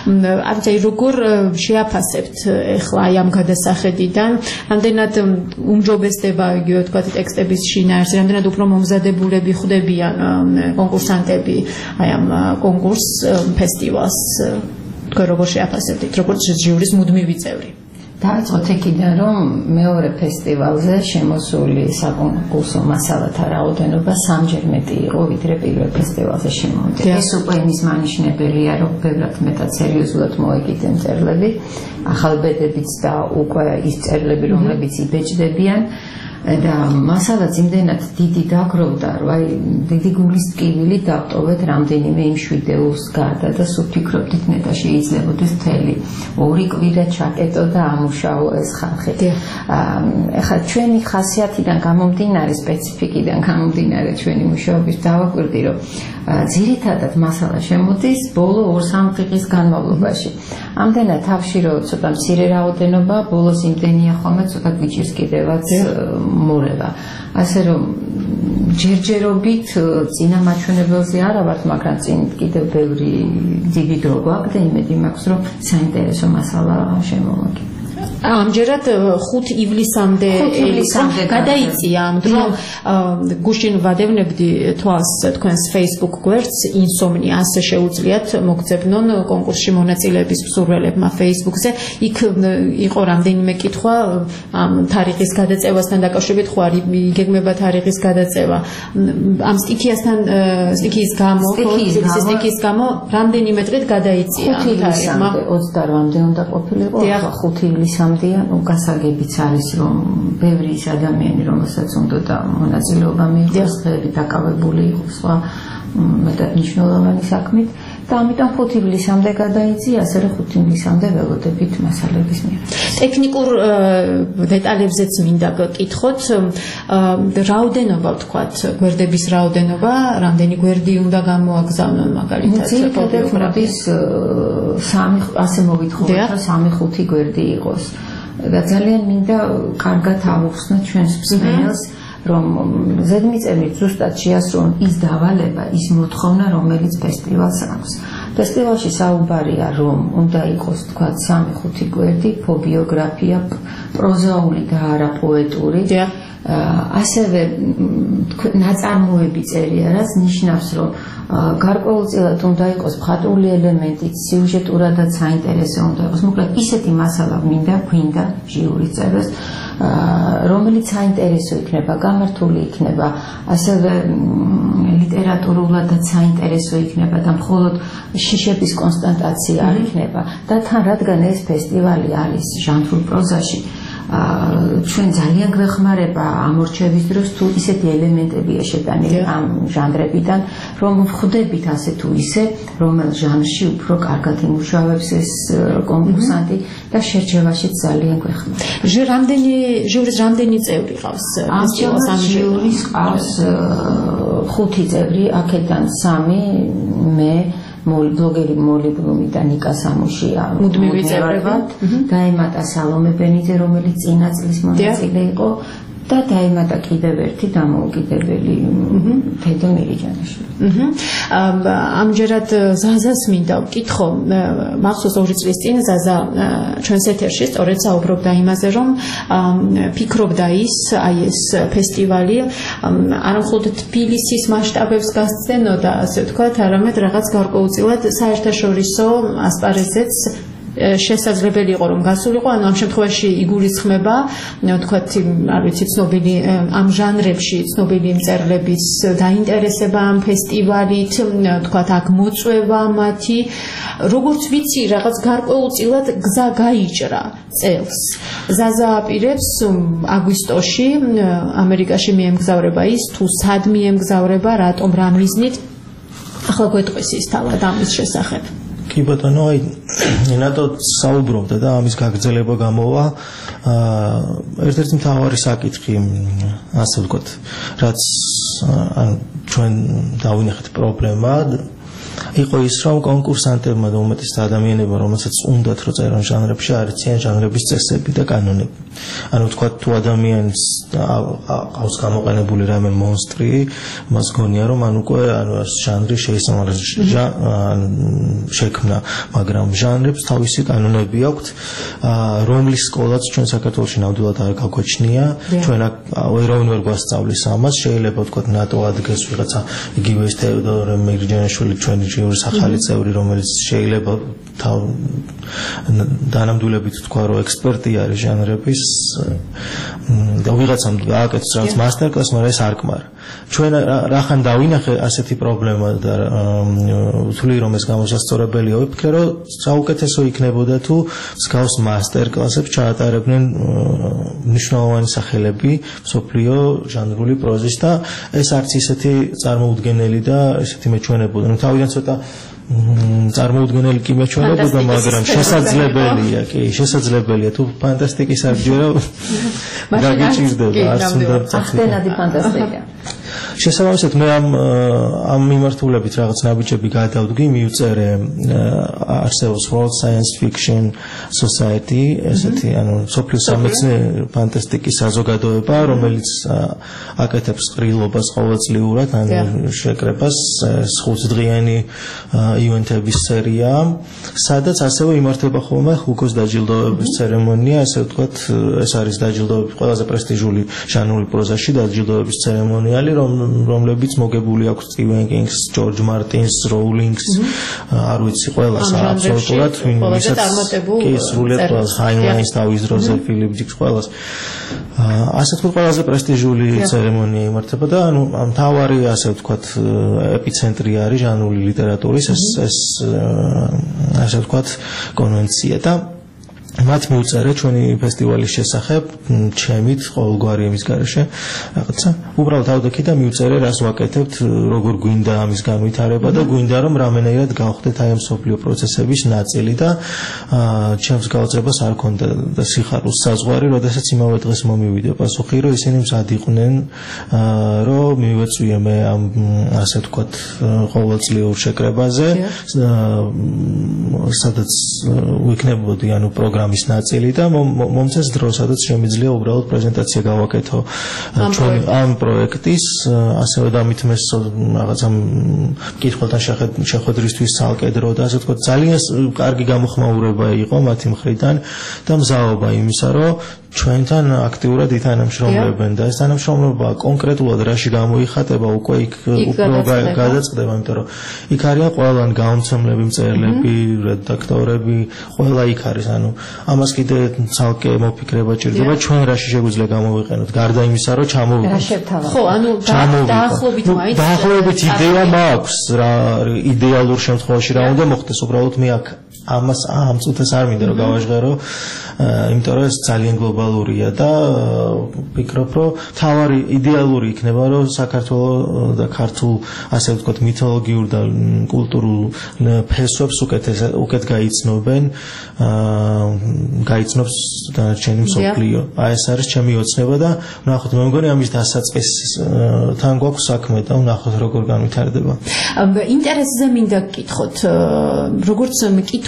აი როგორ შეაფასებთ ახლა აი ამ გადასახედიდან, რამდენად უმჯობესდება იგივე ვთქვათ ტექსტების შინაარსი, რამდენად უფრო მომზადებულები ხდებიან კონკურსანტები აი ამ კონკურს ფესტივალს თქვენ როგორ შეაფასებთ, როგორც ჟიურის მუდმივი წევრი? დაიწყოთ იქიდან, რომ მეორე ფესტივალზე შემოსული საკონკურსო მასალათა რაოდენობა სამჯერ მეტი იყო, ვიდრე პირველ ფესტივალზე შემოვიდა. ეს უკვე იმის მანიშნებელია, რომ ბევრად მეტად სერიოზულად მოეკიდენ მწერლები, ახალბედებიც და უკვე ის მწერლები, რომლებიც იბეჭდებიან. და მასალაც იმდენად დიდი დაგროვდა, რომ აი დიდი გულის ტკივილი დავტოვეთ რამდენიმე იმ შვიდეულს გარდა და სულ ფიქრობდით ნეტა შეიძლებოდეს მთელი ორი კვირა ჩაკეტო და ამუშაო ეს ხალხი. ეხლა ჩვენი ხასიათიდან გამომდინარე, სპეციფიკიდან გამომდინარე ჩვენი მუშაობის დავაკვირდი, რომ ძირითადად მასალა შემოდის ბოლო ორ-სამ დღის განმავლობაში. ამდენად თავში რომ ცოტა მცირე რაოდენობა, ბოლოს იმდენია ხოლმე ცოტა გვიჭირს კიდევაც მორევა. ასე რომ ჯერჯერობით წინა მაჩვენებელზე არა ვართ, მაგრამ წინ კიდევ ბევრი დიდი დრო გვაქვს და იმედი მაქვს, რომ საინტერესო მასალა შემოვაგებთ. ამჯერად ხუთ ივლისამდე გადაიწია ამ დრო. გუშინ ვადევნებდი თვალს თქვენს Facebook გვერდს ინსომნი, ასე შეუძლიათ მოგძებნონ კონკურსში მონაწილეების მსურველებმა Facebook-ზე. იქ იყო რამდენიმე კითხვა ამ თარიღის გადაწევასთან დაკავშირებით, ხო არის იგეგმება თარიღის გადაწევა. ამ სტიქიასთან სტიქიის გამო, სტიქიის გამო რამდენიმე დღით გადაიწია ამ თარიღმა. ოცდაოთხამდე უნდა ყოფილიყო, ახლა ხუთი ივლისამდე ნუ გასაგებიც არის, რომ ბევრი ის ადამიანი, რომელსაც უნდა და მონაწილეობა მიიღოს, დღეები დაკავებული იყო სხვა მეტად მნიშვნელოვანი საქმით და ამიტომ ხუთი ივლისამდე გადაიწია, ასე რომ ხუთი ივლისამდე ველოდებით მასალების მიღება. ტექნიკურ დეტალებზეც მინდა გკითხოთ, რაოდენობა ვთქვათ, გვერდების რაოდენობა, რამდენი გვერდი უნდა გამოაგზავნონ მაგალითად ფოტოგრაფიის სამი ასე მოვითხოვოთ, რომ სამი-ხუთი გვერდი იყოს. და ძალიან მინდა კარგად ავუხსნათ ჩვენს მსმენელს, რომ ზედმიწევნით ზუსტად შეასრულონ ის დავალება, ის მოთხოვნა, რომელიც ფესტივალს აქვს. ფესტივალში საუბარია, რომ უნდა იყოს თქვა სამი-ხუთი გვერდი, ფობიოგრაფია, პროზაული და არა პოეტური. ასევე ნაწარმოები წერია, რაც ნიშნავს, რომ გარკვეულწილად უნდა იყოს მხატვრული ელემენტი, სიუჟეტურადაც საინტერესო უნდა იყოს. მოკლედ ისეთი მასალა მინდა გვინდა ჟიურის წევრებს, რომელიც საინტერესო იქნება, გამართული იქნება, ასევე ლიტერატურულადაც საინტერესო იქნება და მხოლოდ შიშების კონსტატაცია არ იქნება. და თან რადგან ეს ფესტივალი არის ჟანრულ პროზაში, ჩვენ ძალიან გვეხმარება ამორჩევის დროს თუ ისეთი ელემენტებია შეტანილი ამ ჟანრებიდან, რომ ვხვდებით ასე თუ ისე, რომელ ჟანრში უფრო კარგად იმუშავებს ეს კონკურსანტი და შერჩევაშიც ძალიან გვეხმარება. რამდენი ჟიურის რამდენი წევრი ყავს? ამ ჟიურის ყავს ხუთი წევრი, აქედან სამი მე ბლოგერი მოლი ბლუმი და ნიკა სამუშია მუდმივი წევრები. გაემატა სალომე ბენიძე, რომელიც წინა წლის მონაწილე იყო და დაემატა კიდევ ერთი დამოუკიდებელი თედო მირიჯანიშვილი. ამჯერად ზაზას მინდა ვკითხო, მახსოვს ორი წლის წინ ზაზა ჩვენს ეთერში სწორედ საუბრობდა იმაზე, რომ ფიქრობდა ის, აი ეს ფესტივალი არა მხოლოდ თბილისის მასშტაბებს გასცემოდა, ასე ვთქვათ, არამედ რაღაც გარკვეულწილად საერთაშორისო ასპარეზეც შესაძლებელი იყო რომ გასულიყო, ანუ ამ შემთხვევაში იგულისხმება, ვთქვათ, არ ვიცი, ცნობილი ამ ჟანრებში ცნობილი მწერლების დაინტერესება ამ ფესტივალით, ვთქვათ, აქ მოწვევა მათი, როგორც ვიცი, რაღაც გარკვეულწილად გზა გაიჭრა წელს. ზაზა აპირებს აგვისტოში ამერიკაში მიემგზავრება ის, თუ სად მიემგზავრება, რატომ, რა მიზნით, ახლა გვეტყვის ის თავად ამის შესახებ. კი ბატონო, აი ნატო საუბრობდა და ამის გაგრძელება გამოვა. ერთ-ერთი მთავარი საკითხი, ასე ვთქვათ, რაც ან ჩვენ დავინახეთ პრობლემა იყო ის, რომ კონკურსანტებმა და უმეტეს ადამიანებმა, რომელსაც უნდათ რომ წერონ ჟანრებში, არ იციან ჟანრების წესები და კანონები. ანუ ვთქვათ, თუ ადამიანს ყავს გამოყენებული რამე მონსტრი, მას გონია რომ ან უკვე ანუ ჟანრი შეისწავლა შექმნა, მაგრამ ჟანრებს თავისი კანონები აქვთ, რომლის სკოლაც ჩვენ საქართველოში ნამდვილად არ გაგვაჩნია. ჩვენ ვერავინ ვერ გვასწავლის ამას. შეიძლება ვთქვათ, ნატო ადგეს ვიღაცა იგივე ის თეოდორე მირიჯანიშვილი ჩვენი ჟიურის ახალი წევრი, რომელიც შეიძლება დანამდვილებით თქვა, რომ ექსპერტი არის ჟანრების და ვიღაცამ გააკეთოს რაღაც მასტერკლასს, მაგრამ ეს არ კმარა. ჩვენ რახან დავინახე ასეთი პრობლემა და ვთვლი რომ ეს გამოსასწორებელია, ვიფიქრე რომ საუკეთესო იქნებოდა თუ მსგავს მასტერკლასებს ჩაატარებდნენ მნიშვნელოვანი სახელები მსოფლიო ჟანრული პროზის და ეს არც ისეთი წარმოუდგენელი და ესეთი მეჩვენებოდა. ნუ თავიდან ცოტა წარმოუდგენელი კი მეჩვენებოდა, მაგრამ შესაძლებელია, კი, შესაძლებელია თუ ფანტასტიკის არ ჯერო გაგიჭირდება, არც უნდა ახდენადი ფანტასტიკა. შესაბამისად მე ამ ამ მიმართულებით რაღაც ნაბიჯები გადავდგი, მივწერე არსებობს World Science Fiction Society, ესეთი ანუ სოფლიო სამეცნიერო ფანტასტიკის საზოგადოება, რომელიც აკეთებს ყრილობას ყოველწლიურად, ანუ შეკრებას, ხუთდღიანი ივენთების სერია, სადაც ასევე იმართება ხოლმე ჰუგოს დაჯილდოების ცერემონია, ასე ვთქვათ, ეს არის დაჯილდოების ყველაზე პრესტიჟული ჟანრული პროზაში დაჯილდოების ცერემონიალი, რომლებიც მოგებული აქვს სტივენ კინგს, ჯორჯ მარტინს, როულინგს, არ ვიცი ყველას აბსოლუტურად, ვისაც კი სრულიად ყველას, ჰაინლაინს, დავის დროზე, ფილიპ დიქს ყველას. ასე თქვა ყველაზე პრესტიჟული ცერემონია იმართება და ანუ მთავარი, ასე ვთქვათ, ეპიცენტრი არის ჟანრული ლიტერატურის ეს ეს ასე ვთქვათ კონვენცია და მათ მივწერე ჩვენი ფესტივალის შესახებ, ჩემით ყოველგვარი იმის გარეშე რაღაცა. უბრალოდ ავდექი და მივწერე, რას ვაკეთებთ, როგორ გვინდა ამის განვითარება და გვინდა რომ რამენერად გავხდეთ აი ამ სოფლიო პროცესების ნაწილი და ჩემს გაოცებას არ ქონდა და სიხარულს საზღვარი, როდესაც იმავე დღეს მომივიდა პასუხი, რომ ისინი მზად იყვნენ, რომ მივეწვიე მე ამ ასე ვთქვათ ყოველწლიურ შეკრებაზე, სადაც ვიქნებოდი ანუ პროგრამა ამის ნაწილი და მომწეს დრო, სადაც შემიძლია უბრალოდ პრეზენტაცია გავაკეთო ჩვენი ამ პროექტის, ასევე დამითმეს რაღაცა მკითხველთან შეხვედრისთვის ცალკე დრო და ასე ვთქვათ, ძალიან კარგი გამოხმაურება იყო მათი მხრიდან და მზაობა იმისა, რომ ჩვენთან აქტიურად ითანამშრომლებენ და ეს თანამშრომლობა კონკრეტულად რაში გამოიხატება უკვე იქ უფრო გადაწყდება, იმიტომ რომ იქ არიან ყველანი გამომცემლები, მწერლები, რედაქტორები, ყველა იქ არის, ანუ ამას კიდე ცალკე მოფიქრება ჭირდება, ჩვენ რაში შეგვიძლია გამოვიყენოთ, გარდა იმისა, რომ ჩამოვიდეთ. ხო, ანუ დაახლოებით მაინც დაახლოებით იდეა მაქვს, რა იდეალურ შემთხვევაში რა უნდა მოხდეს, უბრალოდ მე აქ ამას ამ წუთას არ მინდა რომ გავაჟღერო, იმიტომ რომ ეს ძალიან გლობალურია და ვფიქრობ, რომ თავარი იდეალური იქნება, რომ საქართველოს და ქართულ ასე ვთქვათ მითოლოგიურ და კულტურულ ფესვებს უკეთეს უკეთ გაიცნობენ, გაიცნობს დანარჩენი მსოფლიო. აი ეს არის ჩემი ოცნება და ნახოთ, მე მგონი ამის დასაწყისთან გვაქვს საქმე და ნახოთ როგორ განვითარდება. ინტერესზე მინდა გკითხოთ, როგორც მკითხვა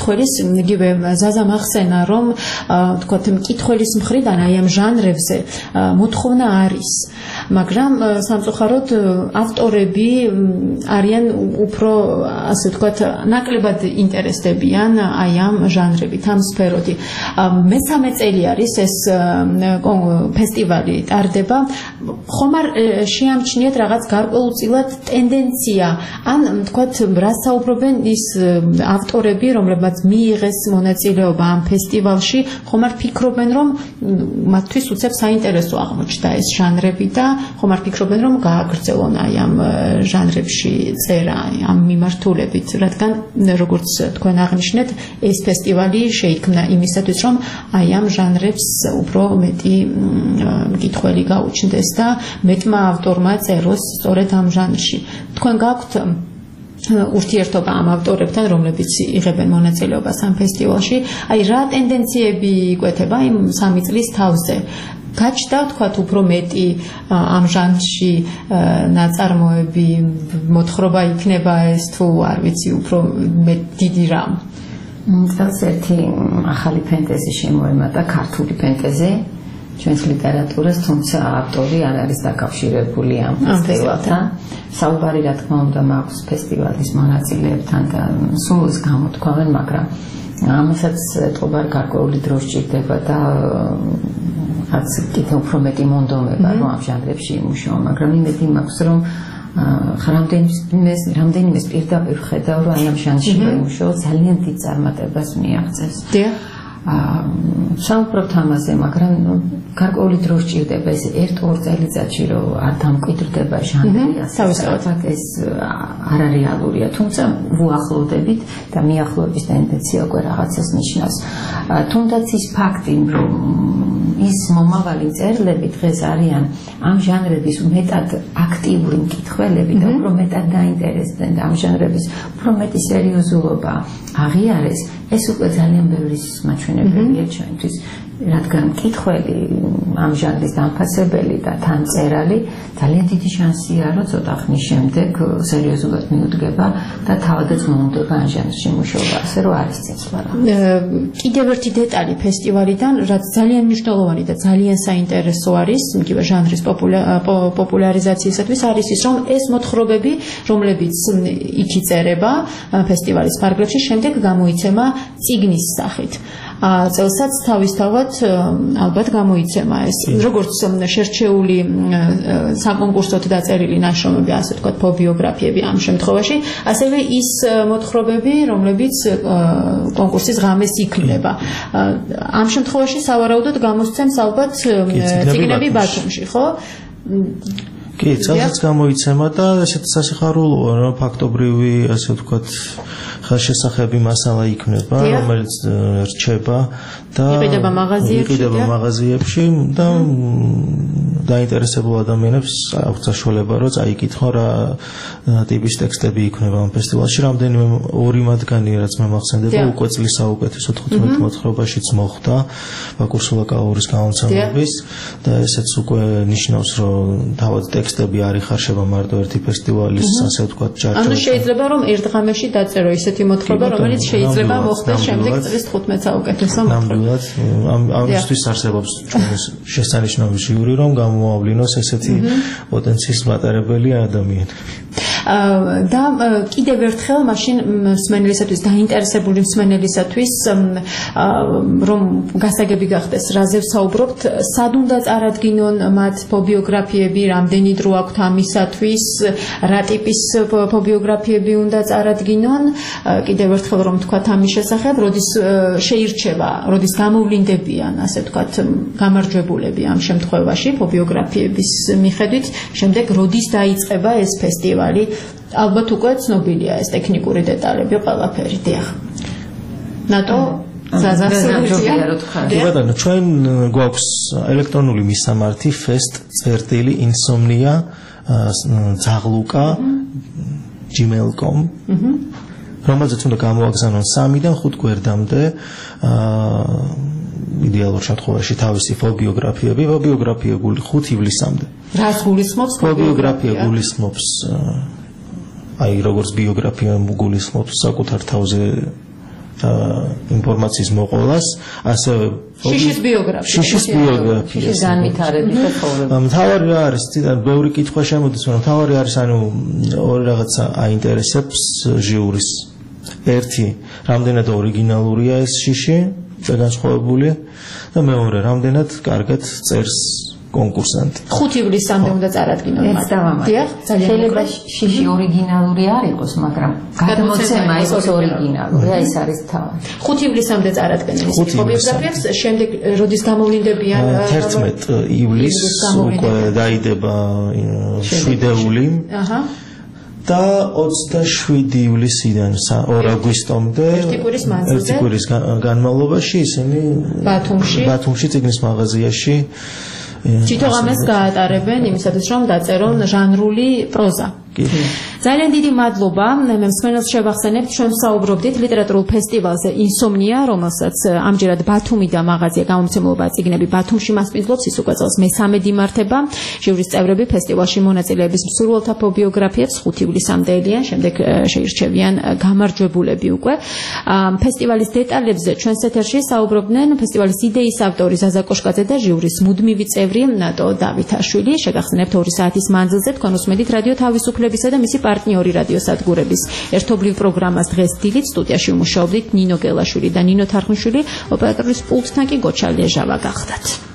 მკითხველის იგივე ზაზა მახსენა რომ თქვათ მკითხველის მხრიდან აი ამ ჟანრებზე მოთხოვნა არის მაგრამ სამწუხაროდ ავტორები არიან უფრო ასე ვთქვათ ნაკლებად ინტერესდებიან აი ამ ჟანრებით ამ სფეროთი მესამე წელი არის ეს ფესტივალი ტარდება ხომ არ შეამჩნიათ რაღაც გარკვეულწილად ტენდენცია ან თქვათ რას საუბრობენ ის ავტორები რომლებმაც მიიღეს მონაწილეობა ამ ფესტივალში ხომ არ ფიქრობენ რომ მათთვის უცებ საინტერესო აღმოჩნდა ეს ჟანრები და ხომ არ ფიქრობენ რომ გააგრძელონ აი ამ ჟანრებში წერა ამ მიმართულებით რადგან როგორც თქვენ აღნიშნეთ ეს ფესტივალი შეიქმნა იმისათვის რომ აი ამ ჟანრებს უფრო მეტი მკითხველი გაუჩნდეს და მეტმა ავტორმა წეროს სწორედ ამ ჟანრში თქვენ გაქვთ ურთიერთობა ამ ავტორებთან რომლებიც იღებენ მონაწილეობას ამ ფესტივალში აი რა ტენდენციები იკვეთება იმ სამი წლის თავზე გაჩნდა თქვათ უფრო მეტი ამ ჟანრში ნაწარმოები მოთხრობა იქნება ეს თუ არ ვიცი უფრო დიდი რამ წელს ერთი ახალი ფენტეზი შემოემატა ქართული ფენტეზი ჩვენს ლიტერატურას თუმცა ავტორი არ არის დაკავშირებული ამ ფესტივალთან საუბარი რა თქმა უნდა მაქვს ფესტივალის მონაწილეებთან და სულ ის გამოთქვამენ მაგრამ ამასაც ეთყობა გარკვეული დრო სჭირდება და რაც კიდევ უფრო მეტი მონდომება რომ ამ ჟანრებში იმუშაო მაგრამ იმედი მაქვს რომ რამდენიმე პირდაპირ ხედავ რომ აი ამ ჟანრში იმუშაო ძალიან დიდ წარმატებას მიაღწევს საუბრობთ ამაზე მაგრამ გარკვეული დრო სჭირდება ეს ერთ-ორ წელიწადში რომ არ დამკვიდრდება ჟანრი ასეთ ეს არარეალურია თუმცა უახლოვდებით და მიახლოების ტენდენცია უკვე რაღაცას ნიშნავს თუნდაც ის ფაქტი რომ ის მომავალი მწერლები დღეს არიან ამ ჟანრების მეტად აქტიური მკითხველები და უფრო მეტად დაინტერესდნენ და ამ ჟანრების უფრო მეტი სერიოზულობა აღიარეს ეს უკვე ძალიან ბევრი მაჩვენებელია ჩვენთვის რადგან მკითხველი ამ ჟანრის დამფასებელი და თანწერალი ძალიან დიდი შანსია რომ ცოტა ხნის შემდეგ სერიოზულად მიუდგება და თავადაც მოუნდება ამ ჟანრში მუშაობა ასე რომ არის ცეცხლა კიდევ ერთი დეტალი ფესტივალიდან რაც ძალიან მნიშვნელოვანი და ძალიან საინტერესო არის იგივე ჟანრის პოპულარიზაციისათვის არის ის რომ ეს მოთხრობები რომლებიც იქ იწერება ფესტივალის ფარგლებში შემდეგ გამოიცემა წიგნის სახით წელსაც თავისთავად ალბათ გამოიცემა ეს როგორც შერჩეული საკონკურსოდ დაწერილი ნაშრომები ასე ვთქვათ ფობიოგრაფიები ამ შემთხვევაში ასევე ის მოთხრობები რომლებიც კონკურსის ღამეს იქმნება ამ შემთხვევაში სავარაუდოდ გამოსცემს ალბათ წიგნები ბათუმში ხო კი წელსაც გამოიცემა და ესეთ სასიხარულოა რომ ფაქტობრივი ასე ვთქვათ ხელშესახები მასალა იქნება რომელიც რჩება და იყიდება მაღაზიებში და დაინტერესებულ ადამიანებს აქვს საშუალება რომ წაიკითხონ რა ტიპის ტექსტები იქნება ამ ფესტივალში რამდენიმე ორი მათგანი რაც მე მახსენდება უკვე წლის საუკეთესო თხუთმეტ მოთხრობაშიც მოხვდა ბაკურ სულაკაურის გამოცემების და ესეც უკვე ნიშნავს რომ თავად ტექსტები არ იხარშება მარტო ერთი ფესტივალის ასე ვთქვათ ჯარჯა ანუ შეიძლება რომ ერთ ღამეში დაწერო ისეთი მოთხრობა რომელიც შეიძლება მოხდეს შემდეგ წლის თხუთმეტ საუკეთესო მოთხრობა ამისთვის არსებობს ჩვენს შესანიშნავი ჟიური რომ გამოავლინოს ესეთი პოტენციის მატარებელი ადამიანები და კიდევ ერთხელ მაშინ მსმენელისათვის დაინტერესებული მსმენელისათვის რომ გასაგები გახდეს რაზე ვსაუბრობთ სად უნდა წარადგინონ მათ ფობიოგრაფიები რამდენი დრო აქვთ ამისათვის რა ტიპის ფობიოგრაფიები უნდა წარადგინონ კიდევ ერთხელ რომ თქვათ ამის შესახებ როდის შეირჩება როდის გამოვლინდებიან ასე ვთქვათ გამარჯვებულები ამ შემთხვევაში ფობიოგრაფიების მიხედვით შემდეგ როდის დაიწყება ეს ფესტივალი ალბათ უკვე ცნობილია ეს ტექნიკური დეტალები ყველაფერი დიახ ნატო ბატონო ჩვენ გვაქვს ელექტრონული მისამართი fest წერტილი insomnia zagluka gmail dot com რომელზეც უნდა გამოაგზავნონ სამიდან ხუთ გვერდამდე იდეალურ შემთხვევაში თავისი ფობიოგრაფიები ფობიოგრაფია გული ხუთ ივლისამდე რას გულისხმობს ფობიოგრაფია გულისხმობს აი როგორც ბიოგრაფია გულისხმობს საკუთარ თავზე ინფორმაციის მოყოლას, ასევე შიშის ბიოგრაფია. შიშის ბიოგრაფია. შიშის განვითარების და ცხოვრების. მთავარი რა არის? თვითონ ბევრი კითხვა შემოდის, მაგრამ მთავარი არის ანუ ორი რაღაცა აინტერესებს ჟიურის. ერთი, რამდენად ორიგინალურია ეს შიში და განსხვავებული და მეორე, რამდენად კარგად წერს კონკურსანტი. ხუთი ივლისამდე უნდა წარადგინონ. ეს დავამატებ. შეიძლება შიში ორიგინალური არ იყოს, მაგრამ გადმოცემა იყოს ორიგინალური, ეს არის თავი. ხუთი ივლისამდე წარადგენენ ის ბიოგრაფიებს, შემდეგ როდის გამოვლინდებიან? თერთმეტი ივლისს უკვე დაიდება შვიდეული. აჰა. და ოცდაშვიდი ივლისიდან ორი აგვისტომდე ერთი კვირის განმავლობაში ისინი ბათუმში ბათუმში წიგნის მაღაზიაში თვითონ ამას გაატარებენ იმისათვის რომ დაწერონ ჟანრული პროზა. ძალიან დიდი მადლობა. მე მსმენელს შევახსენებთ, ჩვენ საუბრობდით ლიტერატურულ ფესტივალზე ინსომნია, რომელსაც ამჯერად ბათუმი და მაღაზია გამომცემლობა წიგნები ბათუმში მასპინძლობს, ის უკვე წელს მესამედ იმართება. ჟიურის წევრები ფესტივალში მონაწილეების მსურველთა ბიოგრაფიებს ხუთი ივლისამდე ელიან, შემდეგ შეირჩევიან გამარჯვებულები უკვე. ფესტივალის დეტალებზე ჩვენს ეთერში საუბრობდნენ ფესტივალის იდეის ავტორი ზაზა კოშკაძე და ჟიურის მუდმივი წევრი ნატო დავითაშვილი. შეგახსენებთ ორი საათის მანძილზე თქვენ უსმენთ რადიო თავისუფლებისა და მისი პარტნიორი რადიოსადგურების ერთობლივ პროგრამას დღეს დილით სტუდიაში მუშაობდით ნინო გელაშვილი და ნინო თარხმიშვილი, ოპერატორის პულტთან კი გოჩა ლეჟავა გახდათ.